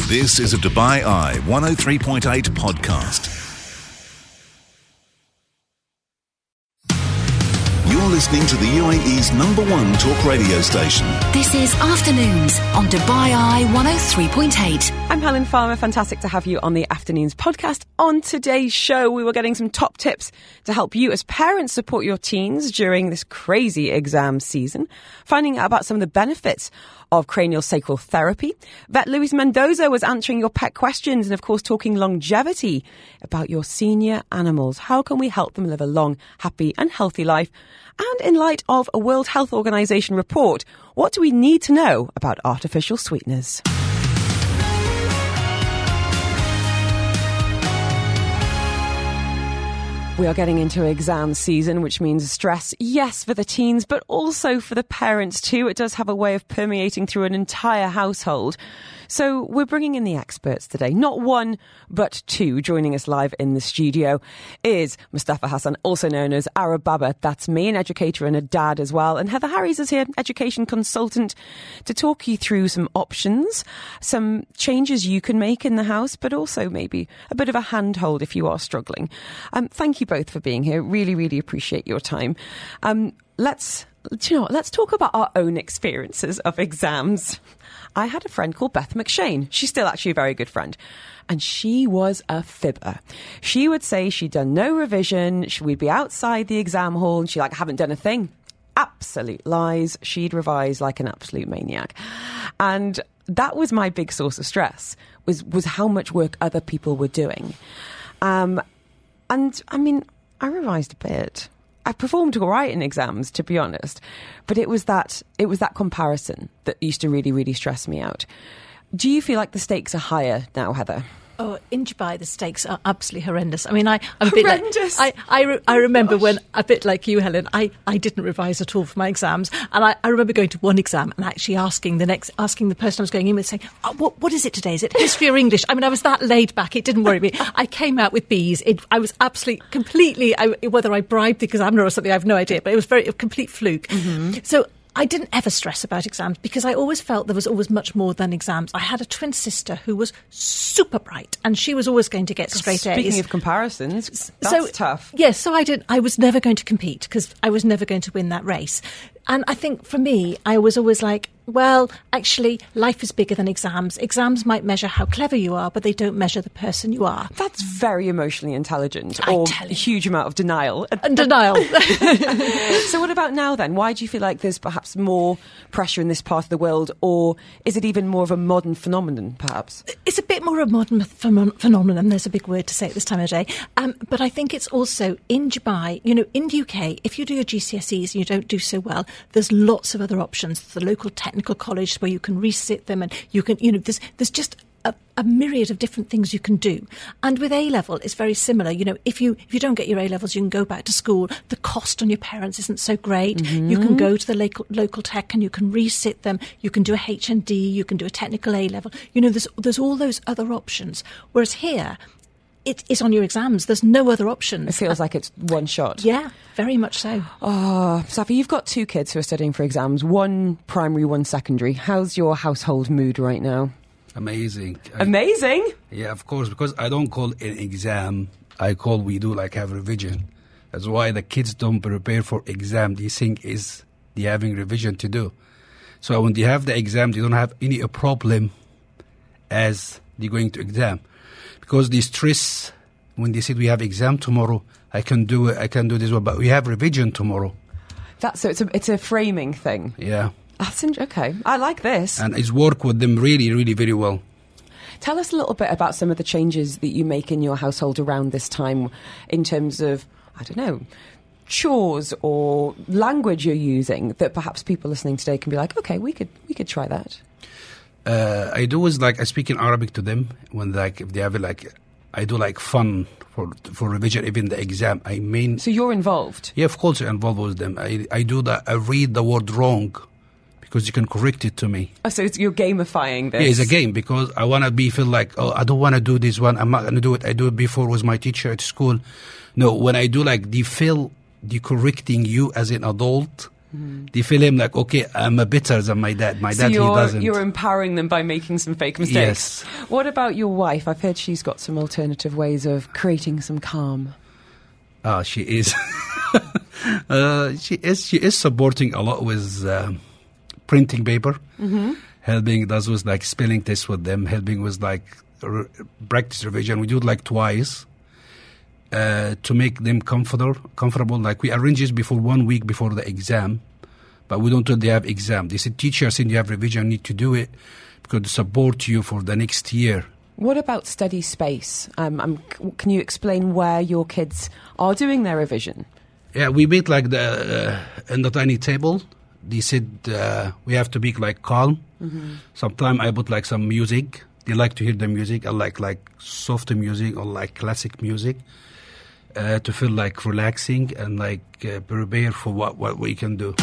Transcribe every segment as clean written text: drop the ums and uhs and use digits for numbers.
This is a Dubai Eye 103.8 podcast. You're listening to the UAE's #1 talk radio station. This is Afternoons on Dubai Eye 103.8. I'm Helen Farmer. Fantastic to have you on the Afternoons podcast. On today's show, we were getting some top tips to help you as parents support your teens during this crazy exam season, finding out about some of the benefits of craniosacral therapy. Vet Luis Mendoza was answering your pet questions and, of course, talking longevity about your senior animals. How can we help them live a long, happy and healthy life? And in light of a World Health Organization report, what do we need to know about artificial sweeteners? We are getting into exam season, which means stress, yes, for the teens, but also for the parents too. It does have a way of permeating through an entire household. So we're bringing in the experts today. Not one, but two. Joining us live in the studio is Mustafa Hassan, also known as Arab Baba. That's me, an educator and a dad as well. And Heather Harries is here, education consultant, to talk you through some options, some changes you can make in the house, but also maybe a bit of a handhold if you are struggling. Thank you both for being here. Really, really appreciate your time. Let's talk about our own experiences of exams. I had a friend called Beth McShane. She's still actually a very good friend. And she was a fibber. She would say she'd done no revision. We'd be outside the exam hall and I haven't done a thing. Absolute lies. She'd revise like an absolute maniac. And that was my big source of stress, was how much work other people were doing. And I mean, I revised a bit. I performed all right in exams, to be honest, but it was that comparison that used to really, really stress me out. Do you feel like the stakes are higher now, Heather? Oh, in Dubai, the stakes are absolutely horrendous. I mean, I'm a horrendous. bit like, I remember when, a bit like you, Helen, I didn't revise at all for my exams. And I remember going to one exam and actually asking the person I was going in with, saying, what is it today? Is it history or English? I mean, I was that laid back. It didn't worry me. I came out with B's. I was absolutely, completely, whether I bribed the examiner or something, I have no idea. But it was a complete fluke. Mm-hmm. So I didn't ever stress about exams because I always felt there was always much more than exams. I had a twin sister who was super bright and she was always going to get straight A's. Speaking of comparisons, that's tough. Yes, so I was never going to compete because I was never going to win that race. And I think for me, I was always like, well, actually, life is bigger than exams. Exams might measure how clever you are, but they don't measure the person you are. That's very emotionally intelligent, or a huge amount of denial. And denial. So what about now then? Why do you feel like there's perhaps more pressure in this part of the world, or is it even more of a modern phenomenon, perhaps? It's a bit more of a modern phenomenon. There's a big word to say at this time of day. But I think it's also in Dubai, in the UK, if you do your GCSEs and you don't do so well, there's lots of other options. The local technical college where you can resit them and you can, there's just a myriad of different things you can do. And with A-level, it's very similar. If you don't get your A-levels, you can go back to school. The cost on your parents isn't so great. Mm-hmm. You can go to the local tech and you can resit them. You can do a HND. You can do a technical A-level. There's all those other options. Whereas here, it is on your exams. There's no other options. It feels like it's one shot. Yeah, very much so. Oh, Safi, you've got two kids who are studying for exams, one primary, one secondary. How's your household mood right now? Amazing. Amazing? Yeah, of course, because I don't call it an exam. We do have revision. That's why the kids don't prepare for exam. They think they having revision to do. So when they have the exam, they don't have any problem as they're going to exam. Because the stress, when they said we have exam tomorrow, I can do this one, but we have revision tomorrow. So it's a framing thing. Yeah. Okay, I like this. And it's worked with them really, really very well. Tell us a little bit about some of the changes that you make in your household around this time in terms of, I don't know, chores or language you're using that perhaps people listening today can be like, okay, we could try that. I do is I speak in Arabic to them when if they have I do fun for revision, even the exam. So you're involved? Yeah, of course I'm involved with them. I do that. I read the word wrong because you can correct it to me. Oh, so you're gamifying this? Yeah, it's a game because I want to feel I don't want to do this one. I'm not going to do it. I do it before with my teacher at school. No, when I do they feel correcting you as an adult They feel him like, okay, I'm better than my dad. My dad, he doesn't. You're empowering them by making some fake mistakes. Yes. What about your wife? I've heard she's got some alternative ways of creating some calm. She is. She is supporting a lot with printing paper, helping us with like spelling tests with them, helping with like practice revision. We do it like twice to make them comfortable. Like we arrange it before 1 week before the exam, but we don't tell they have exam. They said, teacher, since you have revision, you need to do it because to support you for the next year. What about study space? Can you explain where your kids are doing their revision? Yeah, we made like in the tiny table. They said we have to be like calm. Sometimes I put like some music. They like to hear the music. I like soft music or like classic music to feel like relaxing and like prepare for what we can do.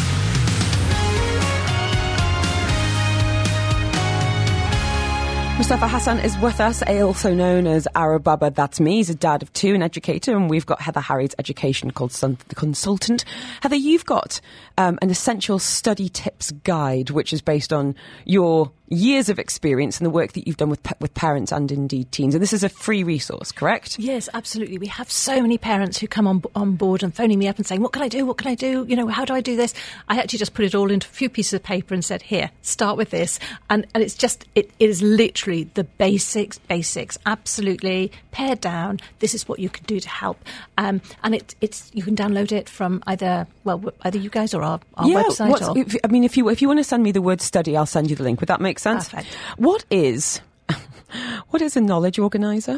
Mustafa Hassan is with us, also known as Arab Baba. That's me. He's a dad of two, an educator, and we've got Heather Harries, education consultant. Heather, you've got an essential study tips guide, which is based on your years of experience and the work that you've done with parents and indeed teens. And this is a free resource, correct? Yes, absolutely. We have so many parents who come on board and phoning me up and saying, what can I do? What can I do? You know, how do I do this? I actually just put it all into a few pieces of paper and said, here, start with this. And it's just, it is literally the basics, absolutely pared down. This is what you can do to help. And it's you can download it from either you guys or our website. If you want to send me the word study, I'll send you the link. Would that make sense? Perfect. What is a knowledge organiser?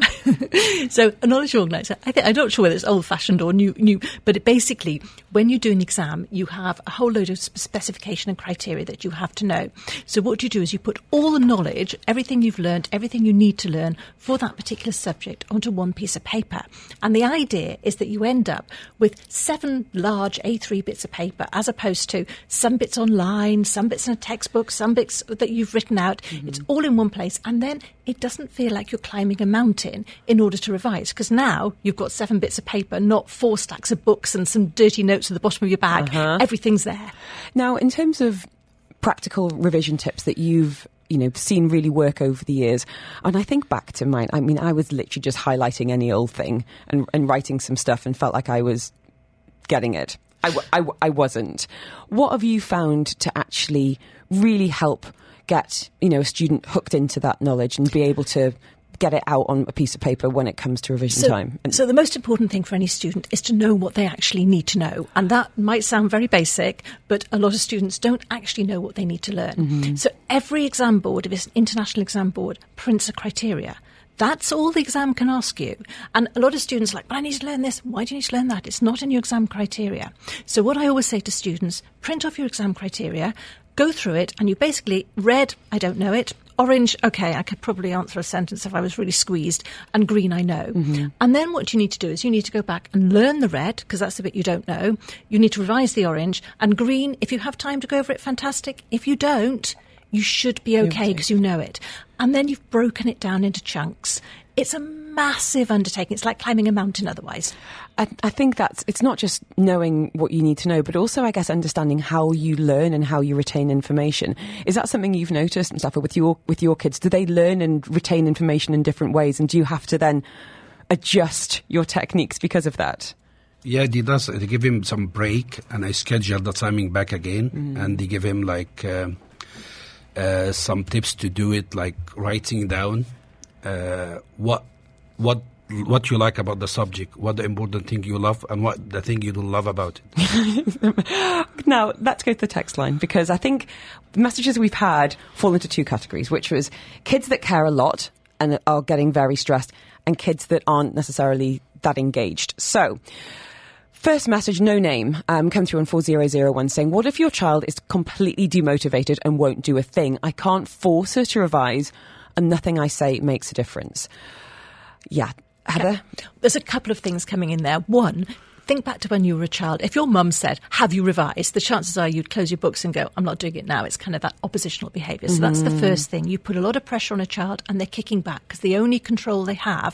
So a knowledge organiser, I'm not sure whether it's old-fashioned or new, but basically, when you do an exam, you have a whole load of specification and criteria that you have to know. So what you do is you put all the knowledge, everything you've learned, everything you need to learn for that particular subject onto one piece of paper. And the idea is that you end up with 7 large A3 bits of paper, as opposed to some bits online, some bits in a textbook, some bits that you've written out. It's all in one place. And then it doesn't feel like you're climbing a mountain in order to revise, because now you've got 7 bits of paper, not 4 stacks of books and some dirty notes at the bottom of your bag. Everything's there. Now, in terms of practical revision tips that you've seen really work over the years, and I think back to mine, I mean, I was literally just highlighting any old thing and writing some stuff and felt like I was getting it. I wasn't. What have you found to actually really help get a student hooked into that knowledge and be able to get it out on a piece of paper when it comes to revision time? So the most important thing for any student is to know what they actually need to know. And that might sound very basic, but a lot of students don't actually know what they need to learn. So every exam board, if it's an international exam board, prints a criteria. That's all the exam can ask you. And a lot of students are like, but I need to learn this. Why do you need to learn that? It's not in your exam criteria. So what I always say to students, print off your exam criteria, go through it, and you basically red, I don't know it, orange, okay, I could probably answer a sentence if I was really squeezed, and green, I know. And then what you need to do is you need to go back and learn the red, because that's the bit you don't know. You need to revise the orange, and green, if you have time to go over it, fantastic. If you don't, you should be okay because you know it. And then you've broken it down into chunks. It's a massive undertaking. It's like climbing a mountain otherwise. I think it's not just knowing what you need to know, but also, I guess, understanding how you learn and how you retain information. Is that something you've noticed, Mustafa, with your kids? Do they learn and retain information in different ways? And do you have to then adjust your techniques because of that? Yeah, they does. They give him some break, and I schedule the timing back again, and they give him like some tips to do it, like writing down what you like about the subject, what the important thing you love, and what the thing you don't love about it. Now, let's go to the text line, because I think the messages we've had fall into 2 categories, which was kids that care a lot and are getting very stressed, and kids that aren't necessarily that engaged. So, first message, no name, come through on 4001 saying, what if your child is completely demotivated and won't do a thing? I can't force her to revise, and nothing I say makes a difference. Yeah. Heather? There's a couple of things coming in there. One, think back to when you were a child. If your mum said, have you revised? The chances are you'd close your books and go, I'm not doing it now. It's kind of that oppositional behaviour. So that's the first thing. You put a lot of pressure on a child and they're kicking back because the only control they have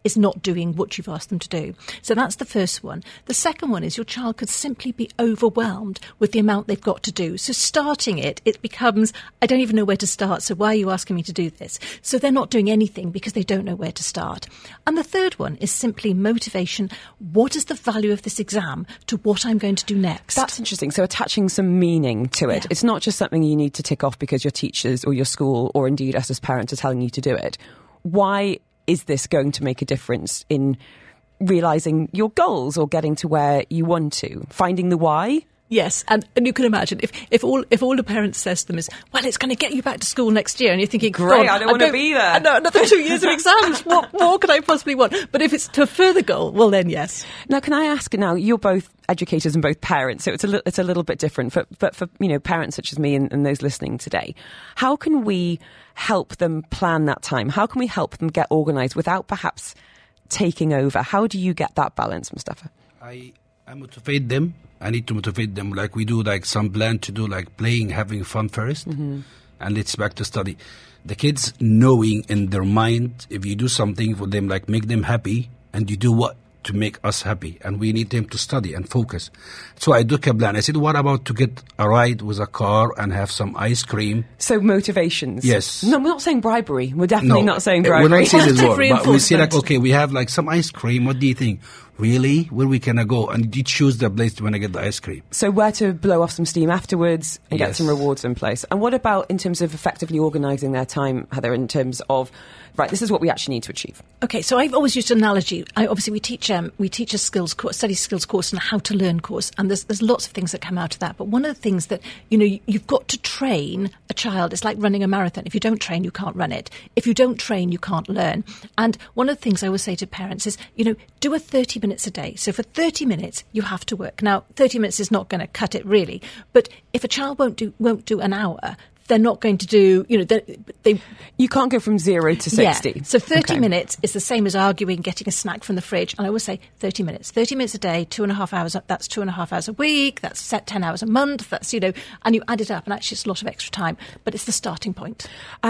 is not doing what you've asked them to do. So that's the first one. The second one is your child could simply be overwhelmed with the amount they've got to do. So starting it becomes, I don't even know where to start, so why are you asking me to do this? So they're not doing anything because they don't know where to start. And the third one is simply motivation. What is the value of this exam to what I'm going to do next? That's interesting. So attaching some meaning to it. Yeah. It's not just something you need to tick off because your teachers or your school or indeed us as parents are telling you to do it. Why is this going to make a difference in realising your goals or getting to where you want to? Finding the why? Yes, and you can imagine if all the parents says to them is, well, it's going to get you back to school next year, and you're thinking, great, God, I don't want to be there. No, another 2 years of exams. What more could I possibly want? But if it's to a further goal, well, then yes. Now, can I ask? Now, you're both educators and both parents, so it's a little bit different. But for parents such as me and those listening today, how can we help them plan that time? How can we help them get organised without perhaps taking over? How do you get that balance, Mustafa? I motivate them. I need to motivate them. Like we do, like some plan to do, like playing, having fun first, and let's back to study. The kids knowing in their mind, if you do something for them, like make them happy, and you do what to make us happy, and we need them to study and focus. So I took a plan. I said, what about to get a ride with a car and have some ice cream? So motivations. Yes. No, we're not saying bribery. We're definitely not saying bribery. We're not saying this word, but we say like, Reinforcement. okay, we have like some ice cream. What do you think? Really? Where we gonna go? And you choose the place when I get the ice cream. So where to blow off some steam afterwards and get Yes. some rewards in place. And what about in terms of effectively organising their time, Heather, in terms of, right, this is what we actually need to achieve? Okay, so I've always used an analogy. Obviously, we teach a skills course, study skills course, and a how to learn course, and there's lots of things that come out of that. But one of the things that you've got to train a child. It's like running a marathon. If you don't train, you can't run it. If you don't train, you can't learn. And one of the things I always say to parents is, do a 30 minutes a day. So for 30 minutes, you have to work. Now, 30 minutes is not going to cut it really, but if a child won't do an hour, they're not going to do, they... You can't go from 0 to 60. Yeah. So 30 Okay. minutes is the same as arguing getting a snack from the fridge. And I always say 30 minutes. 30 minutes a day, 2.5 hours, that's 2.5 hours a week, that's set 10 hours a month, that's, and you add it up, and actually it's a lot of extra time. But it's the starting point.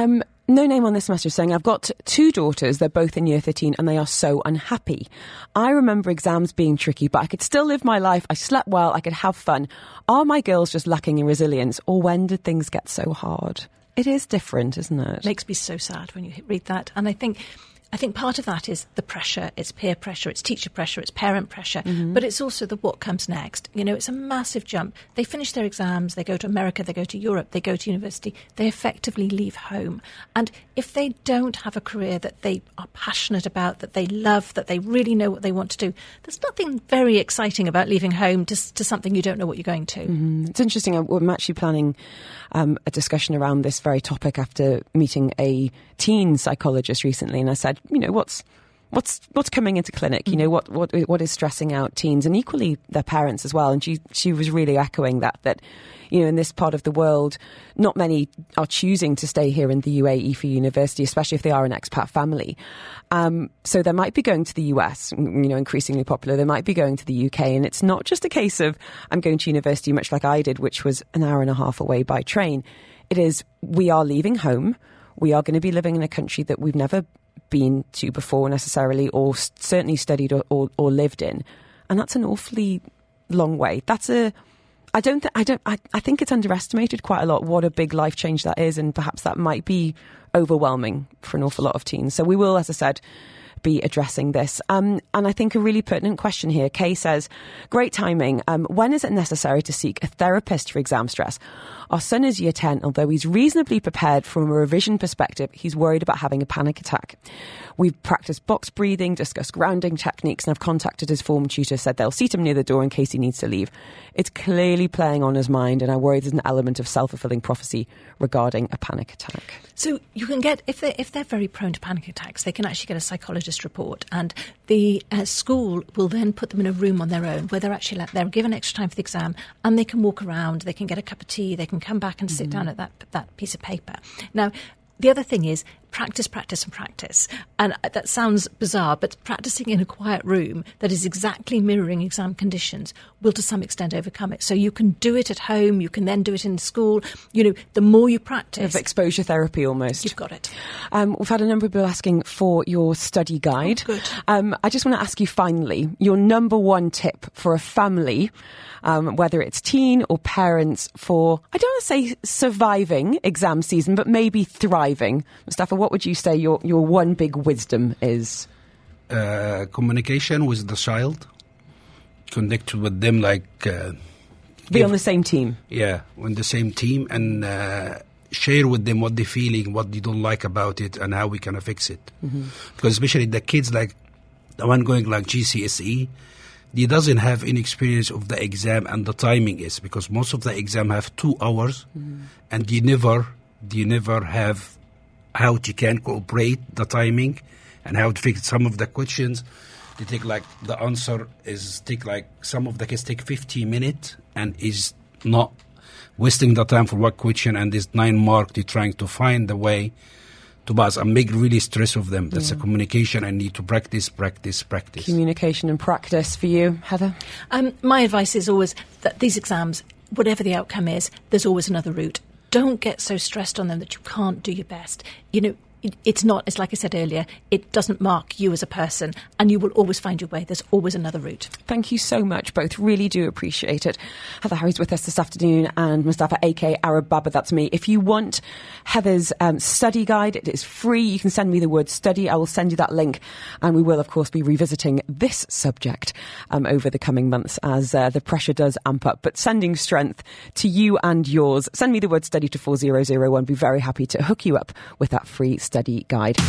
No name on this message saying, I've got 2 daughters, they're both in year 13 and they are so unhappy. I remember exams being tricky, but I could still live my life. I slept well, I could have fun. Are my girls just lacking in resilience, or when did things get so hard? It is different, isn't it? It makes me so sad when you read that. And I think part of that is the pressure. It's peer pressure, it's teacher pressure, it's parent pressure, but it's also the what comes next. It's a massive jump. They finish their exams, they go to America, they go to Europe, they go to university, they effectively leave home. And if they don't have a career that they are passionate about, that they love, that they really know what they want to do, there's nothing very exciting about leaving home to something you don't know what you're going to. It's interesting. I'm actually planning a discussion around this very topic after meeting a teen psychologist recently, and I said, what's coming into clinic? What is stressing out teens and equally their parents as well? And she was really echoing that in this part of the world, not many are choosing to stay here in the UAE for university, especially if they are an expat family. So they might be going to the US, increasingly popular. They might be going to the UK, and it's not just a case of I'm going to university, much like I did, which was an hour and a half away by train. It is, we are leaving home. We are going to be living in a country that we've never been to before necessarily, or certainly studied or lived in, and that's an awfully long way. I think it's underestimated quite a lot what a big life change that is, and perhaps that might be overwhelming for an awful lot of teens. So we will, as I said, be addressing this. And I think a really pertinent question here. Kay says, great timing. When is it necessary to seek a therapist for exam stress? Our son is year 10, although he's reasonably prepared from a revision perspective, he's worried about having a panic attack. We've practiced box breathing, discussed grounding techniques, and I've contacted his form tutor, said they'll seat him near the door in case he needs to leave. It's clearly playing on his mind, and I worry there's an element of self-fulfilling prophecy regarding a panic attack. So you can get, if they're very prone to panic attacks, they can actually get a psychologist report, and the school will then put them in a room on their own where they're given extra time for the exam, and they can walk around, they can get a cup of tea, they can come back and sit down at that piece of paper. Now, the other thing is practice, practice and practice. And that sounds bizarre, but practicing in a quiet room that is exactly mirroring exam conditions will to some extent overcome it. So you can do it at home, you can then do it in school. The more you practice... Of exposure therapy almost. You've got it. We've had a number of people asking for your study guide. Oh, good. I just want to ask you finally, your number one tip for a family, whether it's teen or parents, for, I don't want to say surviving exam season, but maybe thriving. Mustafa, what would you say your one big wisdom is? Communication with the child. Connect with them Be on the same team. Yeah, on the same team, and share with them what they're feeling, what they don't like about it, and how we can fix it. Mm-hmm. Because especially the kids, like the one going like GCSE, they doesn't have any experience of the exam and the timing is, because most of the exam have 2 hours, and they never have how to can cooperate the timing and how to fix some of the questions. They take the answer is some of the kids take 15 minutes and is not wasting the time for one question, and this 9 mark they're trying to find the way to pass and make really stress of them. That's a communication I need to practice. Communication and practice for you, Heather? My advice is always that these exams, whatever the outcome is, there's always another route. Don't get so stressed on them that you can't do your best. It's like I said earlier, it doesn't mark you as a person, and you will always find your way. There's always another route. Thank you so much, both. Really do appreciate it. Heather Harry's with us this afternoon, and Mustafa A.K. Arab Baba, that's me. If you want Heather's study guide, it is free. You can send me the word study. I will send you that link, and we will, of course, be revisiting this subject over the coming months as the pressure does amp up. But sending strength to you and yours. Send me the word study to 4001. Be very happy to hook you up with that free study guide.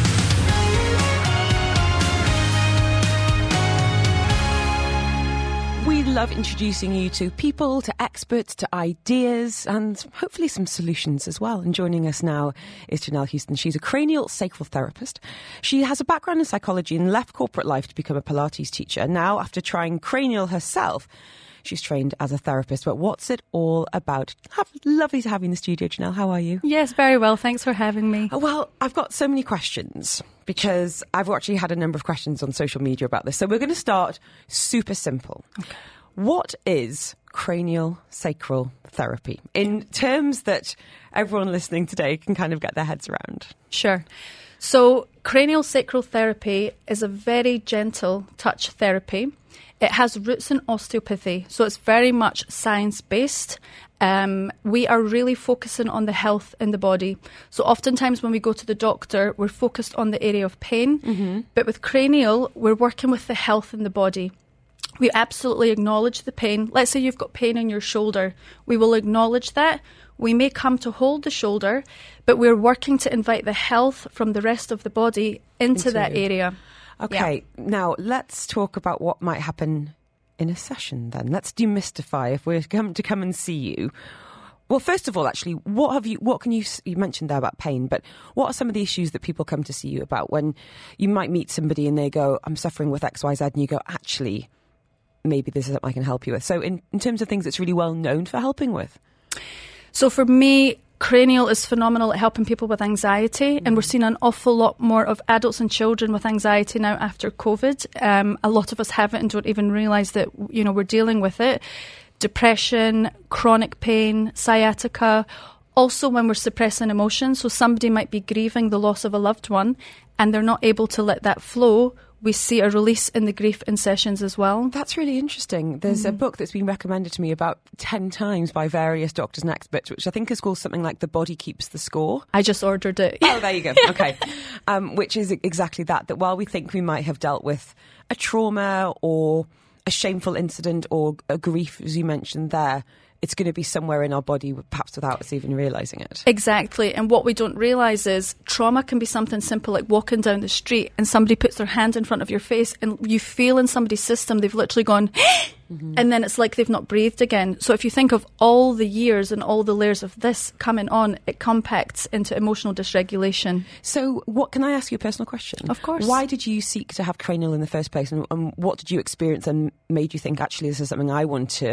We love introducing you to people, to experts, to ideas, and hopefully some solutions as well. And joining us now is Janelle Houston. She's a cranial sacral therapist. She has a background in psychology and left corporate life to become a Pilates teacher. Now, after trying cranial herself, she's trained as a therapist. But what's it all about? Lovely to have you in the studio, Janelle. How are you? Yes, very well. Thanks for having me. Well, I've got so many questions because I've actually had a number of questions on social media about this. So we're going to start super simple. Okay. What is cranial sacral therapy in terms that everyone listening today can kind of get their heads around? Sure. So cranial sacral therapy is a very gentle touch therapy. It has roots in osteopathy, so it's very much science-based. We are really focusing on the health in the body. So oftentimes when we go to the doctor, we're focused on the area of pain. But with cranial, we're working with the health in the body. We absolutely acknowledge the pain. Let's say you've got pain in your shoulder. We will acknowledge that. We may come to hold the shoulder, but we're working to invite the health from the rest of the body into that area. Okay, Now let's talk about what might happen in a session then. Let's demystify if we're come to come and see you. Well, first of all, actually, you mentioned there about pain, but what are some of the issues that people come to see you about when you might meet somebody and they go, I'm suffering with X, Y, Z, and you go, actually, maybe this is something I can help you with. So in terms of things it's really well known for helping with. So for me, cranial is phenomenal at helping people with anxiety, and we're seeing an awful lot more of adults and children with anxiety now after COVID. A lot of us have it and don't even realise that, we're dealing with it. Depression, chronic pain, sciatica. Also when we're suppressing emotions, so somebody might be grieving the loss of a loved one and they're not able to let that flow. We see a release in the grief in sessions as well. That's really interesting. There's a book that's been recommended to me about 10 times by various doctors and experts, which I think is called something like The Body Keeps the Score. I just ordered it. Oh, there you go. Okay. Which is exactly that while we think we might have dealt with a trauma or a shameful incident or a grief, as you mentioned there, it's going to be somewhere in our body, perhaps without us even realising it. Exactly. And what we don't realise is trauma can be something simple like walking down the street and somebody puts their hand in front of your face and you feel in somebody's system they've literally gone and then it's like they've not breathed again. So if you think of all the years and all the layers of this coming on, it compacts into emotional dysregulation. So can I ask you a personal question? Of course. Why did you seek to have cranial in the first place, and what did you experience and made you think, actually, this is something I want to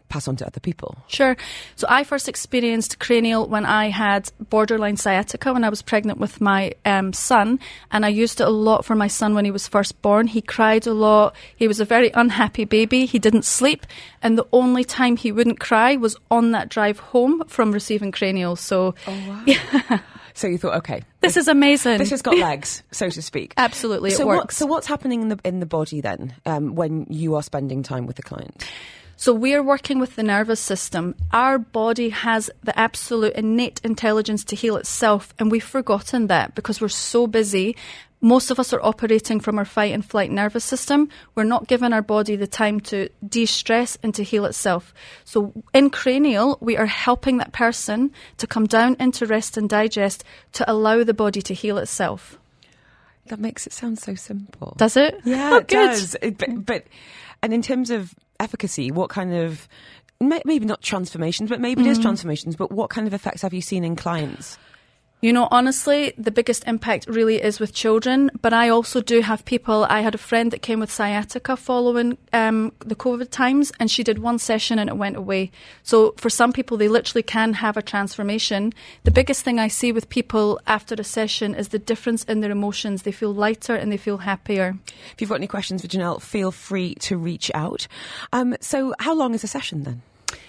pass on to other people? Sure. So I first experienced cranial when I had borderline sciatica when I was pregnant with my son, and I used it a lot for my son when he was first born. He cried a lot. He was a very unhappy baby. He didn't sleep, and the only time he wouldn't cry was on that drive home from receiving cranial. So, yeah. So you thought, okay, this is amazing. This has got legs, so to speak. Absolutely, it works. So what's happening in the body then when you are spending time with the client? So we're working with the nervous system. Our body has the absolute innate intelligence to heal itself, and we've forgotten that because we're so busy. Most of us are operating from our fight and flight nervous system. We're not giving our body the time to de-stress and to heal itself. So in cranial, we are helping that person to come down into rest and digest to allow the body to heal itself. That makes it sound so simple. Does it? Yeah, it does. But and in terms of efficacy, what kind of, maybe not transformations, but maybe it is transformations, but what kind of effects have you seen in clients? You know, honestly, the biggest impact really is with children, but I also do have people. I had a friend that came with sciatica following the COVID times, and she did one session and it went away. So for some people, they literally can have a transformation. The biggest thing I see with people after a session is the difference in their emotions. They feel lighter and they feel happier. If you've got any questions for Janelle, feel free to reach out. So how long is a session then?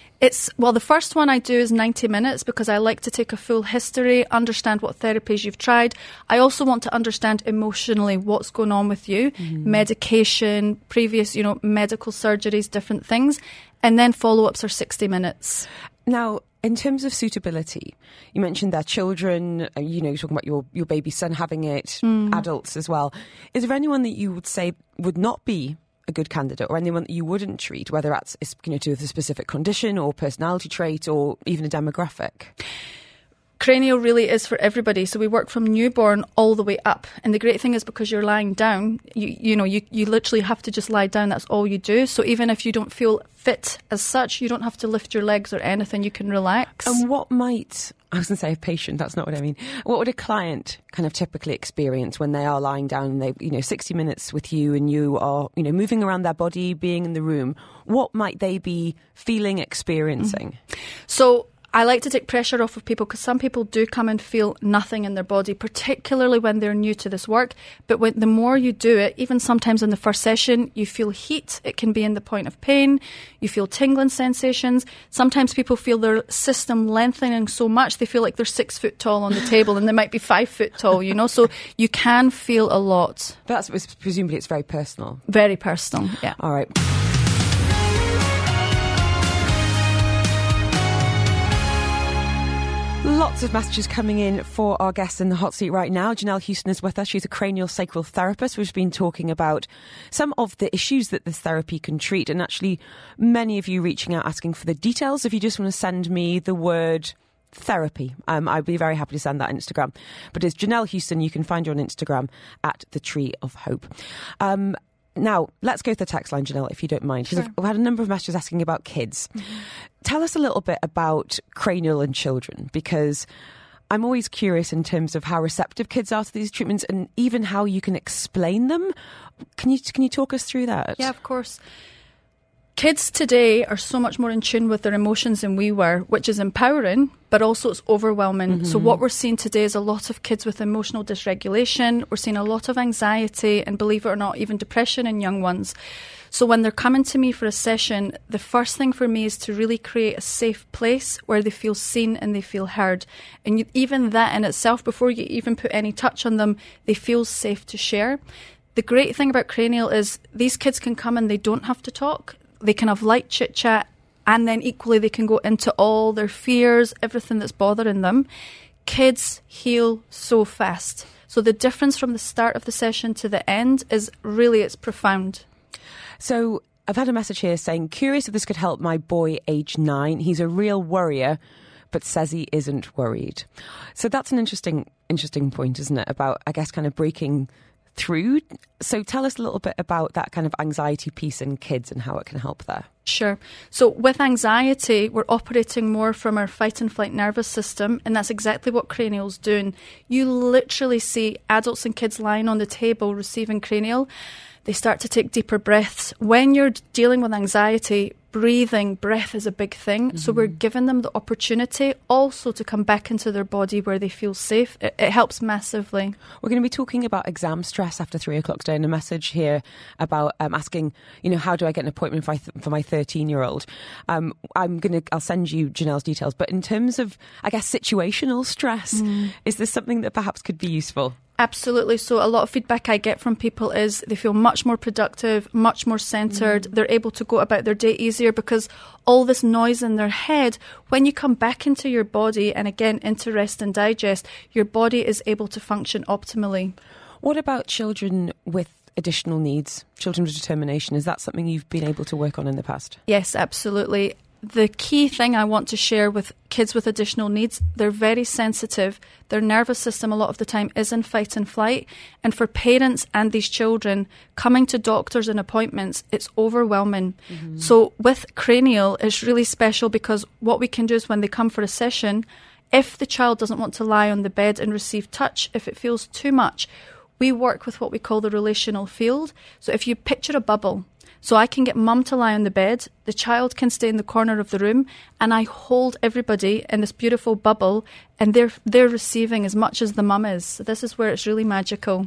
The first one I do is 90 minutes because I like to take a full history, understand what therapies you've tried. I also want to understand emotionally what's going on with you, medication, previous, medical surgeries, different things. And then follow-ups are 60 minutes. Now, in terms of suitability, you mentioned that children, you're talking about your baby son having it, adults as well. Is there anyone that you would say would not be a good candidate, or anyone that you wouldn't treat, whether that's to do with a specific condition or personality trait or even a demographic? Cranial really is for everybody. So we work from newborn all the way up. And the great thing is because you're lying down, you literally have to just lie down. That's all you do. So even if you don't feel fit as such, you don't have to lift your legs or anything. You can relax. And what might, I was going to say a patient, that's not what I mean. What would a client kind of typically experience when they are lying down and they, 60 minutes with you and you are, moving around their body, being in the room? What might they be feeling, experiencing? So I like to take pressure off of people because some people do come and feel nothing in their body, particularly when they're new to this work. But the more you do it, even sometimes in the first session, you feel heat. It can be in the point of pain. You feel tingling sensations. Sometimes people feel their system lengthening so much they feel like they're 6 foot tall on the table and they might be 5 foot tall, So you can feel a lot. But presumably it's very personal. Very personal, yeah. All right. Lots of messages coming in for our guests in the hot seat right now. Janelle Houston is with us. She's a cranial sacral therapist. We've been talking about some of the issues that this therapy can treat, and actually many of you reaching out asking for the details. If you just want to send me the word therapy, I'd be very happy to send that on Instagram. But it's Janelle Houston. You can find her on Instagram at The Tree of Hope. Now, let's go to the text line, Janelle, if you don't mind, because I've had a number of messages asking about kids. Tell us a little bit about cranial and children, because I'm always curious in terms of how receptive kids are to these treatments and even how you can explain them. Can you talk us through that? Yeah, of course. Kids today are so much more in tune with their emotions than we were, which is empowering, but also it's overwhelming. So what we're seeing today is a lot of kids with emotional dysregulation. We're seeing a lot of anxiety and, believe it or not, even depression in young ones. So when they're coming to me for a session, the first thing for me is to really create a safe place where they feel seen and they feel heard. And even that in itself, before you even put any touch on them, they feel safe to share. The great thing about cranial is these kids can come and they don't have to talk. They can have light chit chat, and then equally they can go into all their fears, everything that's bothering them. Kids heal so fast. So the difference from the start of the session to the end is really, it's profound. So I've had a message here saying, curious if this could help my boy age 9. He's a real worrier, but says he isn't worried. So that's an interesting point, isn't it? About, I guess, kind of breaking through. So tell us a little bit about that kind of anxiety piece in kids and how it can help there. Sure. So with anxiety, we're operating more from our fight and flight nervous system, and that's exactly what cranial's doing. You literally see adults and kids lying on the table receiving cranial. They start to take deeper breaths. When you're dealing with anxiety, breathing, breath is a big thing. So we're giving them the opportunity also to come back into their body where they feel safe. It helps massively. We're going to be talking about exam stress after 3 o'clock today, and a message here about asking, how do I get an appointment for my 13-year-old? I'll send you Janelle's details. But in terms of, I guess, situational stress, is this something that perhaps could be useful? Absolutely. So a lot of feedback I get from people is they feel much more productive, much more centred. They're able to go about their day easier because all this noise in their head, when you come back into your body and again into rest and digest, your body is able to function optimally. What about children with additional needs, children with determination? Is that something you've been able to work on in the past? Yes, absolutely. The key thing I want to share with kids with additional needs, they're very sensitive. Their nervous system a lot of the time is in fight and flight. And for parents and these children, coming to doctors and appointments, it's overwhelming. So with Cranial, it's really special because what we can do is when they come for a session, if the child doesn't want to lie on the bed and receive touch, if it feels too much, we work with what we call the relational field. So if you picture a bubble, so I can get mum to lie on the bed, the child can stay in the corner of the room, and I hold everybody in this beautiful bubble, and they're receiving as much as the mum is. So this is where it's really magical.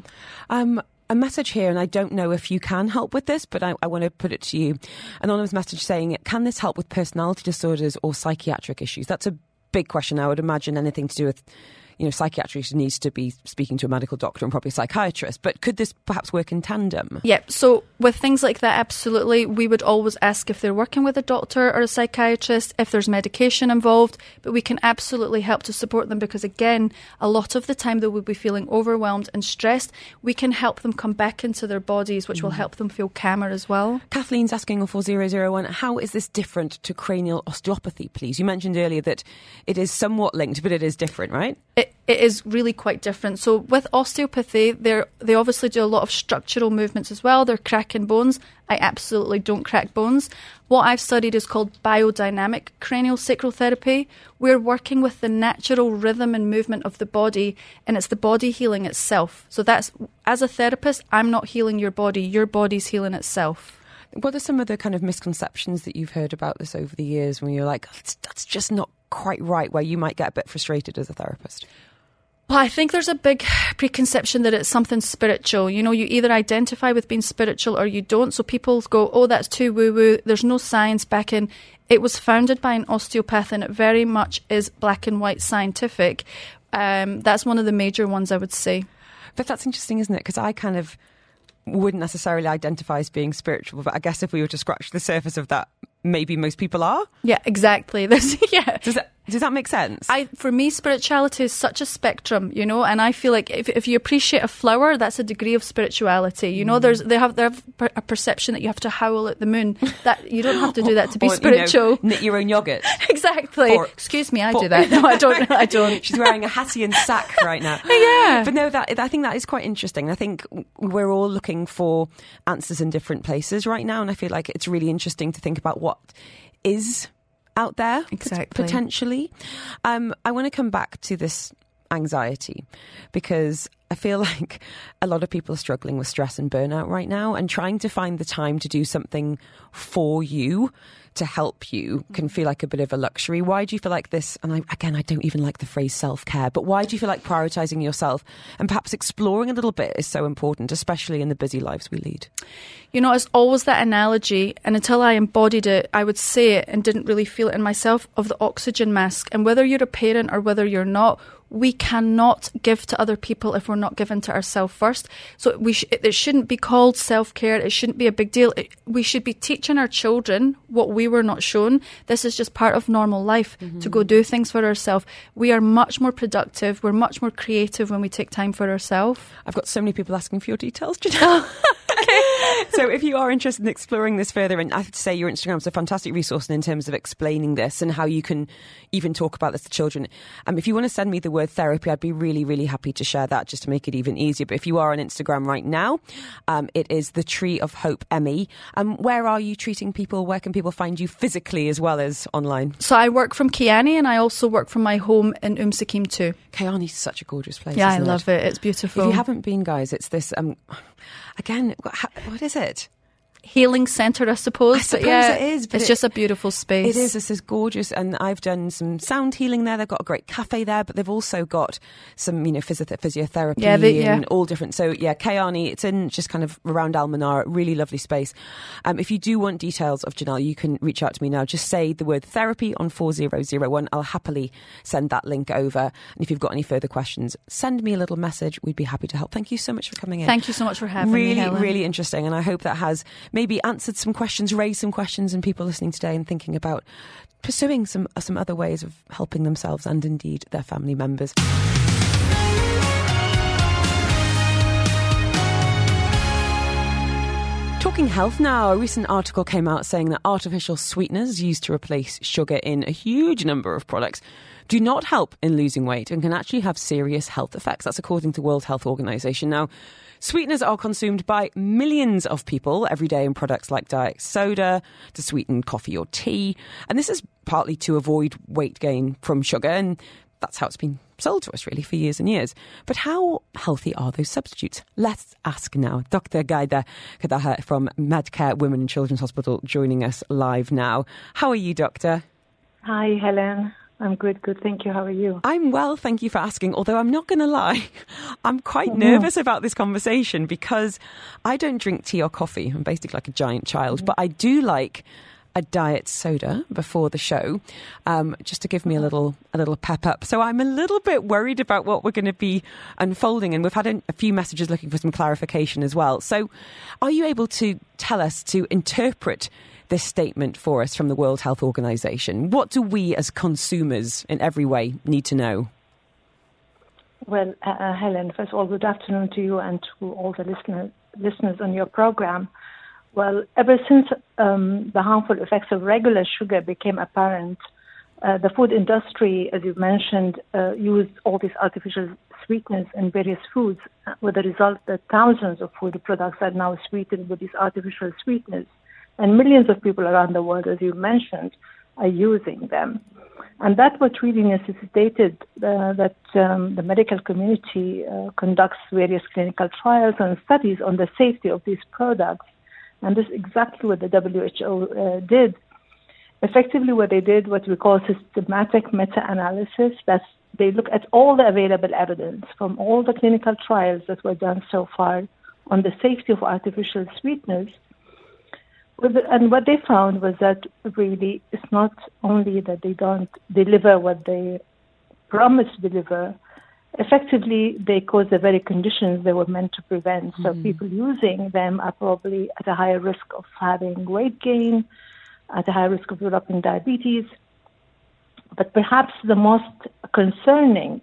A message here, and I don't know if you can help with this, but I want to put it to you. Anonymous message saying, can this help with personality disorders or psychiatric issues? That's a big question. I would imagine anything to do with psychiatrist needs to be speaking to a medical doctor and probably a psychiatrist. But could this perhaps work in tandem? Yeah, so with things like that, absolutely. We would always ask if they're working with a doctor or a psychiatrist, if there's medication involved, but we can absolutely help to support them because, again, a lot of the time they will be feeling overwhelmed and stressed. We can help them come back into their bodies, which will help them feel calmer as well. Kathleen's asking on 4001, how is this different to cranial osteopathy, please? You mentioned earlier that it is somewhat linked, but it is different, right? It is really quite different. So with osteopathy, they obviously do a lot of structural movements as well. They're cracking bones. I absolutely don't crack bones. What I've studied is called biodynamic cranial sacral therapy. We're working with the natural rhythm and movement of the body, and it's the body healing itself. So that's, as a therapist, I'm not healing your body's healing itself. What are some of the kind of misconceptions that you've heard about this over the years when you're like, that's just not quite right, where you might get a bit frustrated as a therapist? Well, I think there's a big preconception that it's something spiritual. You either identify with being spiritual or you don't. So people go, oh, that's too woo-woo. There's no science backing. It was founded by an osteopath and it very much is black and white scientific. That's one of the major ones, I would say. But that's interesting, isn't it? Because I kind of wouldn't necessarily identify as being spiritual, but I guess if we were to scratch the surface of that, maybe most people are. Yeah, exactly. Yeah. Does that make sense? For me, spirituality is such a spectrum, and I feel like if you appreciate a flower, that's a degree of spirituality. They have a perception that you have to howl at the moon. That you don't have to do that to be spiritual. Knit your own yogurt. Exactly. Excuse me, I do that. No, I don't. I don't. She's wearing a Hassian sack right now. Yeah. But no, I think that is quite interesting. I think we're all looking for answers in different places right now, and I feel like it's really interesting to think about what is out there, exactly. Potentially. I want to come back to this anxiety because I feel like a lot of people are struggling with stress and burnout right now, and trying to find the time to do something for you to help you can feel like a bit of a luxury. Why do you feel like this? And I don't even like the phrase self-care, but why do you feel like prioritising yourself and perhaps exploring a little bit is so important, especially in the busy lives we lead? It's always that analogy, and until I embodied it, I would say it and didn't really feel it in myself, of the oxygen mask. And whether you're a parent or whether you're not, we cannot give to other people if we're not giving to ourselves first. So it shouldn't be called self-care. It shouldn't be a big deal. We should be teaching our children what we were not shown. This is just part of normal life, to go do things for ourselves. We are much more productive. We're much more creative when we take time for ourselves. I've got so many people asking for your details, Janelle. So if you are interested in exploring this further, and I have to say your Instagram is a fantastic resource in terms of explaining this and how you can even talk about this to children. If you want to send me the word therapy, I'd be really, really happy to share that just to make it even easier. But if you are on Instagram right now, it is the Tree of Hope Emmy. Where are you treating people? Where can people find you physically as well as online? So I work from Kiani, and I also work from my home in Sakim too. Kiani's such a gorgeous place. Yeah, isn't I love it. It's beautiful. If you haven't been, guys, it's this... again, what is it? healing centre, I suppose. I suppose yeah, it is. But it's just a beautiful space. It is. This is gorgeous, and I've done some sound healing there. They've got a great cafe there, but they've also got some, physiotherapy and all different. So yeah, Kayani, it's in just kind of around Almanara, really lovely space. If you do want details of Janelle, you can reach out to me now. Just say the word therapy on 4001. I'll happily send that link over. And if you've got any further questions, send me a little message. We'd be happy to help. Thank you so much for coming in. Thank you so much for having me, Helen. Really interesting. And I hope that has maybe answered some questions, raised some questions in people listening today and thinking about pursuing some other ways of helping themselves and indeed their family members. Talking health now, a recent article came out saying that artificial sweeteners used to replace sugar in a huge number of products do not help in losing weight and can actually have serious health effects. That's according to World Health Organization. Now, sweeteners are consumed by millions of people every day in products like diet soda, to sweeten coffee or tea. And this is partly to avoid weight gain from sugar, and that's how it's been sold to us, really, for years and years. But how healthy are those substitutes? Let's ask now. Dr. Gaida Kadaha from Medcare Women and Children's Hospital joining us live now. How are you, Doctor? Hi, Helen. I'm good. Thank you. How are you? I'm well, thank you for asking. Although I'm not going to lie, I'm quite nervous about this conversation because I don't drink tea or coffee. I'm basically like a giant child, but I do like a diet soda before the show, just to give me a little pep up. So I'm a little bit worried about what we're going to be unfolding, and we've had a few messages looking for some clarification as well. So are you able to tell us, to interpret this statement for us from the World Health Organization? What do we as consumers in every way need to know? Well, Helen, first of all, good afternoon to you and to all the listeners on your program. Well, ever since the harmful effects of regular sugar became apparent, the food industry, as you mentioned, used all these artificial sweeteners in various foods, with the result that thousands of food products are now sweetened with these artificial sweeteners. And millions of people around the world, as you mentioned, are using them. And that's what really necessitated that the medical community conducts various clinical trials and studies on the safety of these products. And this is exactly what the WHO did. Effectively, what they did, what we call systematic meta-analysis, that's they look at all the available evidence from all the clinical trials that were done so far on the safety of artificial sweeteners. And what they found was that really it's not only that they don't deliver what they promise to deliver, effectively they cause the very conditions they were meant to prevent. So people using them are probably at a higher risk of having weight gain, at a higher risk of developing diabetes. But perhaps the most concerning,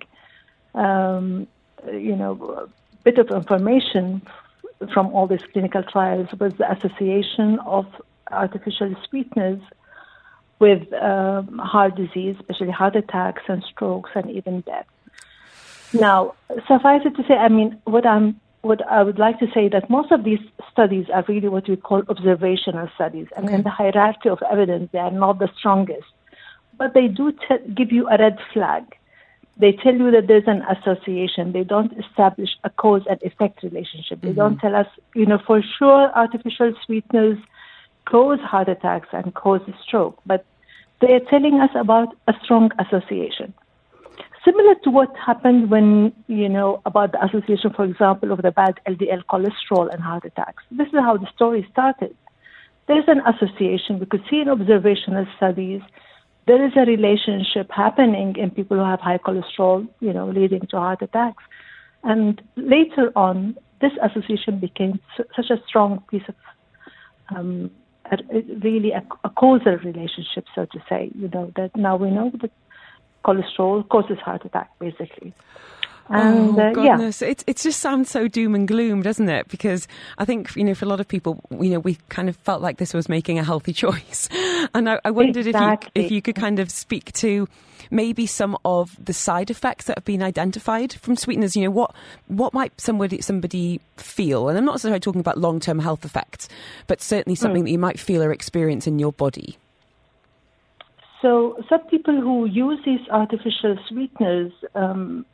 bit of information from all these clinical trials was the association of artificial sweeteners with heart disease, especially heart attacks and strokes and even death. Now, suffice it to say, what I would like to say that most of these studies are really what we call observational studies, and in the hierarchy of evidence, they are not the strongest, but they do give you a red flag. They tell you that there's an association. They don't establish a cause and effect relationship. They don't tell us, for sure artificial sweeteners cause heart attacks and cause stroke, but they are telling us about a strong association. Similar to what happened when, about the association, for example, of the bad LDL cholesterol and heart attacks. This is how the story started. There's an association. We could see in observational studies there is a relationship happening in people who have high cholesterol, leading to heart attacks. And later on, this association became such a strong piece of, really a causal relationship, so to say, that now we know that cholesterol causes heart attack, basically. And, goodness. Yeah. It just sounds so doom and gloom, doesn't it? Because I think, for a lot of people, we kind of felt like this was making a healthy choice. And I wondered if you could kind of speak to maybe some of the side effects that have been identified from sweeteners. What might somebody feel? And I'm not necessarily talking about long-term health effects, but certainly something that you might feel or experience in your body. So some people who use these artificial sweeteners,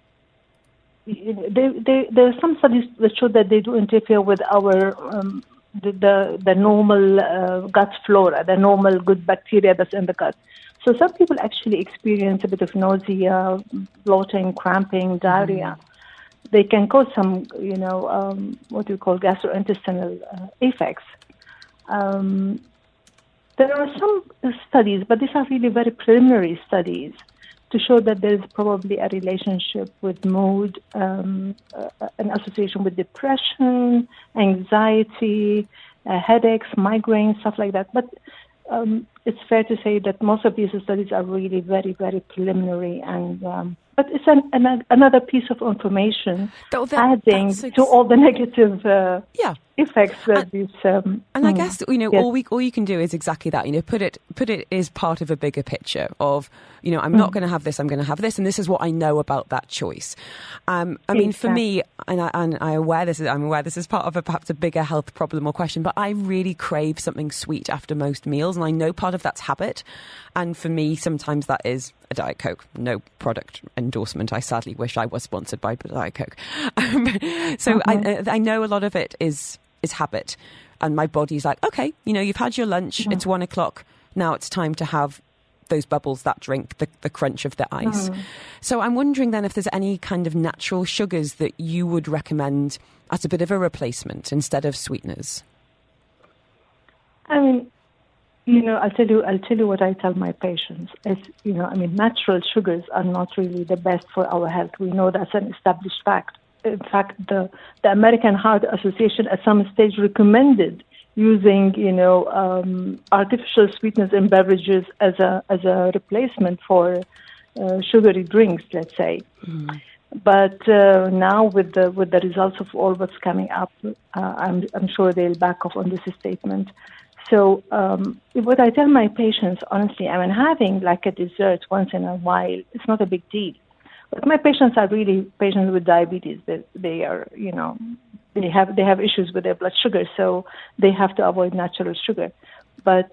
there are some studies that show that they do interfere with our the normal gut flora, the normal good bacteria that's in the gut. So some people actually experience a bit of nausea, bloating, cramping, diarrhea. They can cause some, what we call gastrointestinal effects. There are some studies, but these are really very preliminary studies, to show that there is probably a relationship with mood, an association with depression, anxiety, headaches, migraines, stuff like that. But it's fair to say that most of these studies are really very, very preliminary, and but it's another piece of information adding to all the negative effects that these. And I guess all you can do is exactly that. Put it as part of a bigger picture of I'm not going to have this. I'm going to have this, and this is what I know about that choice. I mean, for me, I'm aware this is part of perhaps a bigger health problem or question, but I really crave something sweet after most meals, and I know part of that's habit. And for me, sometimes that is a Diet Coke. No product endorsement. I sadly wish I was sponsored by Diet Coke. So I know a lot of it is habit, and my body's like, okay, you've had your lunch. It's 1 o'clock. Now it's time to have those bubbles, that drink, the crunch of the ice. So I'm wondering then if there's any kind of natural sugars that you would recommend as a bit of a replacement instead of sweeteners. I mean, I'll tell you what I tell my patients. Natural sugars are not really the best for our health. We know that's an established fact. In fact, the American Heart Association at some stage recommended using, artificial sweeteners in beverages as a replacement for sugary drinks, let's say. But now with the results of all what's coming up, I'm sure they'll back off on this statement. So what I tell my patients, honestly, having like a dessert once in a while, it's not a big deal. But my patients are really patients with diabetes. They are, they have issues with their blood sugar, so they have to avoid natural sugar. But,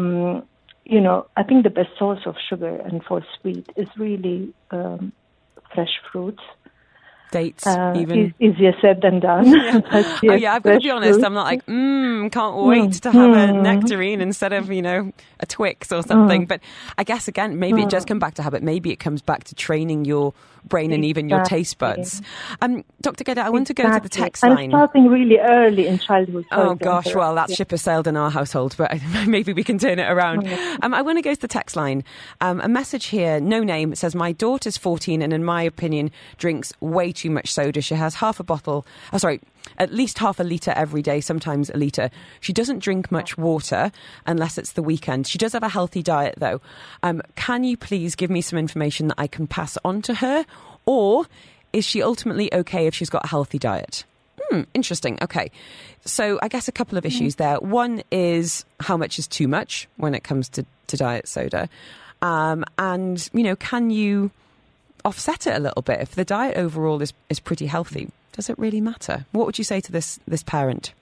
I think the best source of sugar and for sweet is really fresh fruits. Dates, even. Easier said than done. Yes, I've got to be honest, I'm not like, can't wait to have a nectarine instead of, a Twix or something. But I guess, again, maybe it does come back to habit. Maybe it comes back to training your brain and even your taste buds. Dr. Gheda, I want to go to the text line. And starting really early in childhood. Oh, gosh, well, that ship has sailed in our household, but maybe we can turn it around. I want to go to the text line. A message here, no name, says, my daughter's 14 and in my opinion drinks way too much soda. She has at least half a litre every day, sometimes a litre. She doesn't drink much water unless it's the weekend. She does have a healthy diet, though. Can you please give me some information that I can pass on to her? Or is she ultimately okay if she's got a healthy diet? Interesting. Okay. So I guess a couple of issues there. One is how much is too much when it comes to diet soda? And, can you offset it a little bit? If the diet overall is pretty healthy, does it really matter? What would you say to this parent?